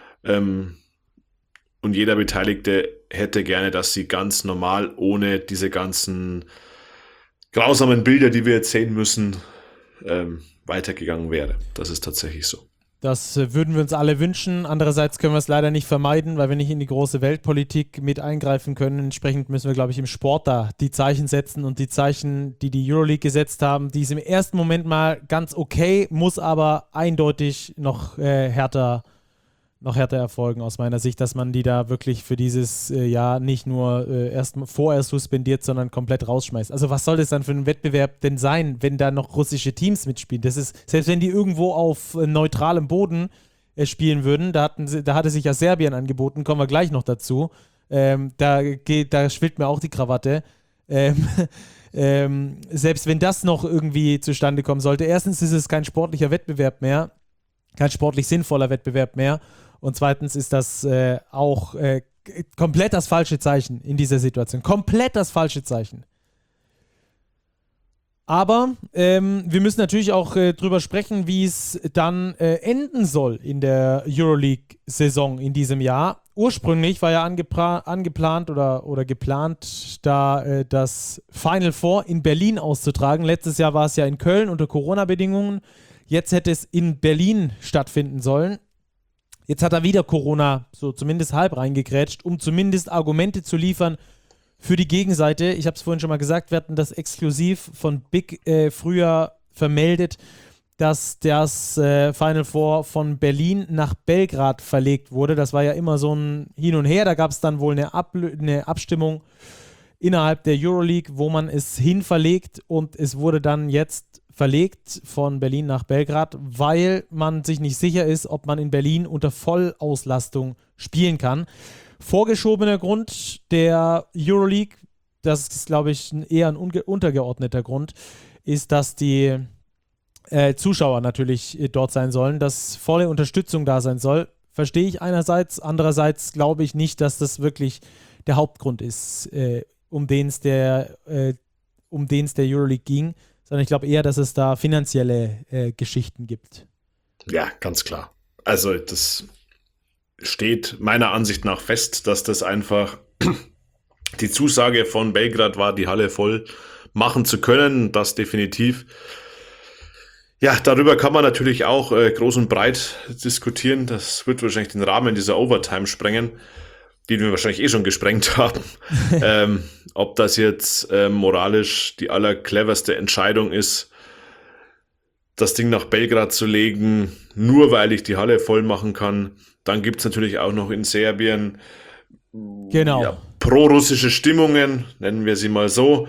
Speaker 2: und jeder Beteiligte hätte gerne, dass sie ganz normal, ohne diese ganzen grausamen Bilder, die wir jetzt sehen müssen, weitergegangen wäre. Das ist tatsächlich so.
Speaker 1: Das würden wir uns alle wünschen. Andererseits können wir es leider nicht vermeiden, weil wir nicht in die große Weltpolitik mit eingreifen können. Entsprechend müssen wir, glaube ich, im Sport da die Zeichen setzen und die Zeichen, die die Euroleague gesetzt haben, die ist im ersten Moment mal ganz okay, muss aber eindeutig noch härter erfolgen aus meiner Sicht, dass man die da wirklich für dieses Jahr nicht nur vorerst suspendiert, sondern komplett rausschmeißt. Also was soll das dann für ein Wettbewerb denn sein, wenn da noch russische Teams mitspielen? Das ist, selbst wenn die irgendwo auf neutralem Boden spielen würden, da hatte sich ja Serbien angeboten, kommen wir gleich noch dazu. Da schwillt mir auch die Krawatte. Selbst wenn das noch irgendwie zustande kommen sollte, erstens ist es kein sportlicher Wettbewerb mehr, kein sportlich sinnvoller Wettbewerb mehr. Und zweitens ist das auch komplett das falsche Zeichen in dieser Situation. Komplett das falsche Zeichen. Aber wir müssen natürlich auch drüber sprechen, wie es dann enden soll in der Euroleague-Saison in diesem Jahr. Ursprünglich war ja angeplant oder geplant, da das Final Four in Berlin auszutragen. Letztes Jahr war es ja in Köln unter Corona-Bedingungen. Jetzt hätte es in Berlin stattfinden sollen. Jetzt hat er wieder Corona so zumindest halb reingegrätscht, um zumindest Argumente zu liefern für die Gegenseite. Ich habe es vorhin schon mal gesagt, wir hatten das exklusiv von Big früher vermeldet, dass das Final Four von Berlin nach Belgrad verlegt wurde. Das war ja immer so ein Hin und Her. Da gab es dann wohl eine Abstimmung innerhalb der Euroleague, wo man es hin verlegt, und es wurde dann jetzt verlegt von Berlin nach Belgrad, weil man sich nicht sicher ist, ob man in Berlin unter Vollauslastung spielen kann. Vorgeschobener Grund der Euroleague, das ist, glaube ich, eher ein untergeordneter Grund, ist, dass die Zuschauer natürlich dort sein sollen, dass volle Unterstützung da sein soll. Verstehe ich einerseits, andererseits glaube ich nicht, dass das wirklich der Hauptgrund ist, um den es der Euroleague ging, sondern ich glaube eher, dass es da finanzielle Geschichten gibt.
Speaker 2: Ja, ganz klar. Also das steht meiner Ansicht nach fest, dass das einfach die Zusage von Belgrad war, die Halle voll machen zu können. Das definitiv. Ja, darüber kann man natürlich auch groß und breit diskutieren. Das wird wahrscheinlich den Rahmen dieser Overtime sprengen, die wir wahrscheinlich schon gesprengt haben. Ob das jetzt moralisch die allercleverste Entscheidung ist, das Ding nach Belgrad zu legen, nur weil ich die Halle voll machen kann. Dann gibt es natürlich auch noch in Serbien pro-russische Stimmungen, nennen wir sie mal so.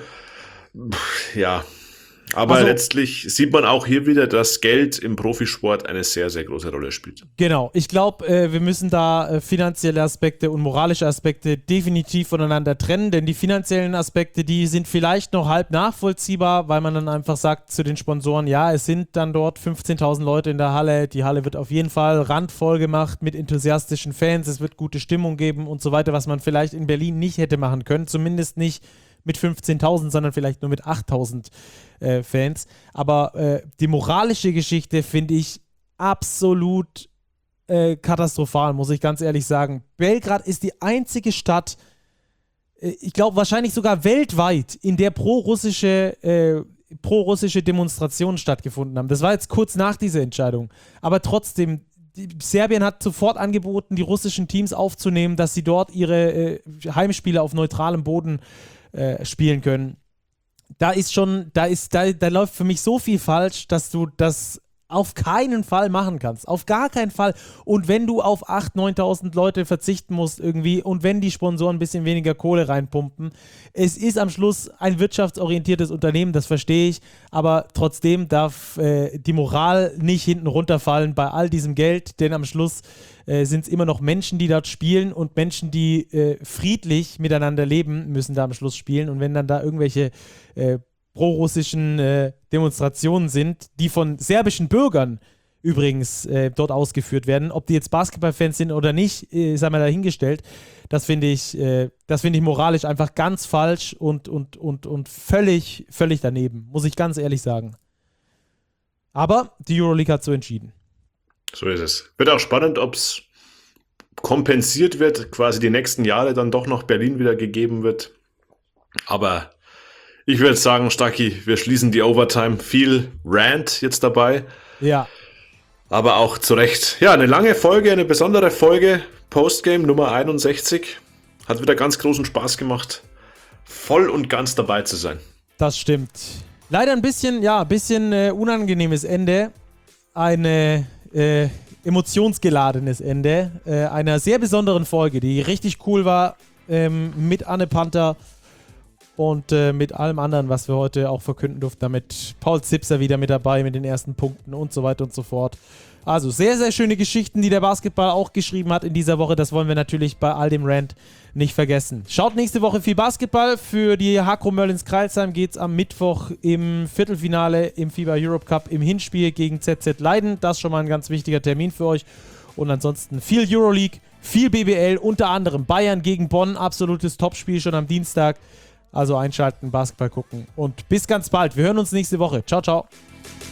Speaker 2: Ja, aber letztlich sieht man auch hier wieder, dass Geld im Profisport eine sehr, sehr große Rolle spielt.
Speaker 1: Genau, ich glaube, wir müssen da finanzielle Aspekte und moralische Aspekte definitiv voneinander trennen, denn die finanziellen Aspekte, die sind vielleicht noch halb nachvollziehbar, weil man dann einfach sagt zu den Sponsoren, ja, es sind dann dort 15.000 Leute in der Halle, die Halle wird auf jeden Fall randvoll gemacht mit enthusiastischen Fans, es wird gute Stimmung geben und so weiter, was man vielleicht in Berlin nicht hätte machen können, zumindest nicht mit 15.000, sondern vielleicht nur mit 8.000 Fans. Aber die moralische Geschichte finde ich absolut katastrophal, muss ich ganz ehrlich sagen. Belgrad ist die einzige Stadt, ich glaube wahrscheinlich sogar weltweit, in der pro-russische Demonstrationen stattgefunden haben. Das war jetzt kurz nach dieser Entscheidung. Aber trotzdem, Serbien hat sofort angeboten, die russischen Teams aufzunehmen, dass sie dort ihre Heimspiele auf neutralem Boden spielen können. Da läuft für mich so viel falsch, dass du das auf keinen Fall machen kannst. Auf gar keinen Fall. Und wenn du auf 8.000, 9.000 Leute verzichten musst irgendwie und wenn die Sponsoren ein bisschen weniger Kohle reinpumpen, es ist am Schluss ein wirtschaftsorientiertes Unternehmen, das verstehe ich, aber trotzdem darf die Moral nicht hinten runterfallen bei all diesem Geld, denn am Schluss sind es immer noch Menschen, die dort spielen und Menschen, die friedlich miteinander leben, müssen da am Schluss spielen und wenn dann da irgendwelche pro-russischen Demonstrationen sind, die von serbischen Bürgern übrigens dort ausgeführt werden. Ob die jetzt Basketballfans sind oder nicht, sei mal dahingestellt. Das finde ich moralisch einfach ganz falsch und völlig daneben, muss ich ganz ehrlich sagen. Aber die Euroleague hat so entschieden.
Speaker 2: So ist es. Wird auch spannend, ob es kompensiert wird, quasi die nächsten Jahre dann doch noch Berlin wieder gegeben wird. Aber ich würde sagen, Stacki, wir schließen die Overtime. Viel Rant jetzt dabei.
Speaker 1: Ja.
Speaker 2: Aber auch zu Recht. Ja, eine lange Folge, eine besondere Folge. Postgame Nummer 61. Hat wieder ganz großen Spaß gemacht, voll und ganz dabei zu sein.
Speaker 1: Das stimmt. Leider ein bisschen unangenehmes Ende. Ein emotionsgeladenes Ende einer sehr besonderen Folge, die richtig cool war mit Anne Panther. Und mit allem anderen, was wir heute auch verkünden durften, damit Paul Zipser wieder mit dabei mit den ersten Punkten und so weiter und so fort. Also sehr, sehr schöne Geschichten, die der Basketball auch geschrieben hat in dieser Woche. Das wollen wir natürlich bei all dem Rant nicht vergessen. Schaut nächste Woche viel Basketball. Für die Hakro Merlins Kreilsheim geht es am Mittwoch im Viertelfinale im FIBA Europe Cup im Hinspiel gegen ZZ Leiden. Das ist schon mal ein ganz wichtiger Termin für euch. Und ansonsten viel Euroleague, viel BBL, unter anderem Bayern gegen Bonn. Absolutes Topspiel schon am Dienstag. Also einschalten, Basketball gucken und bis ganz bald. Wir hören uns nächste Woche. Ciao, ciao.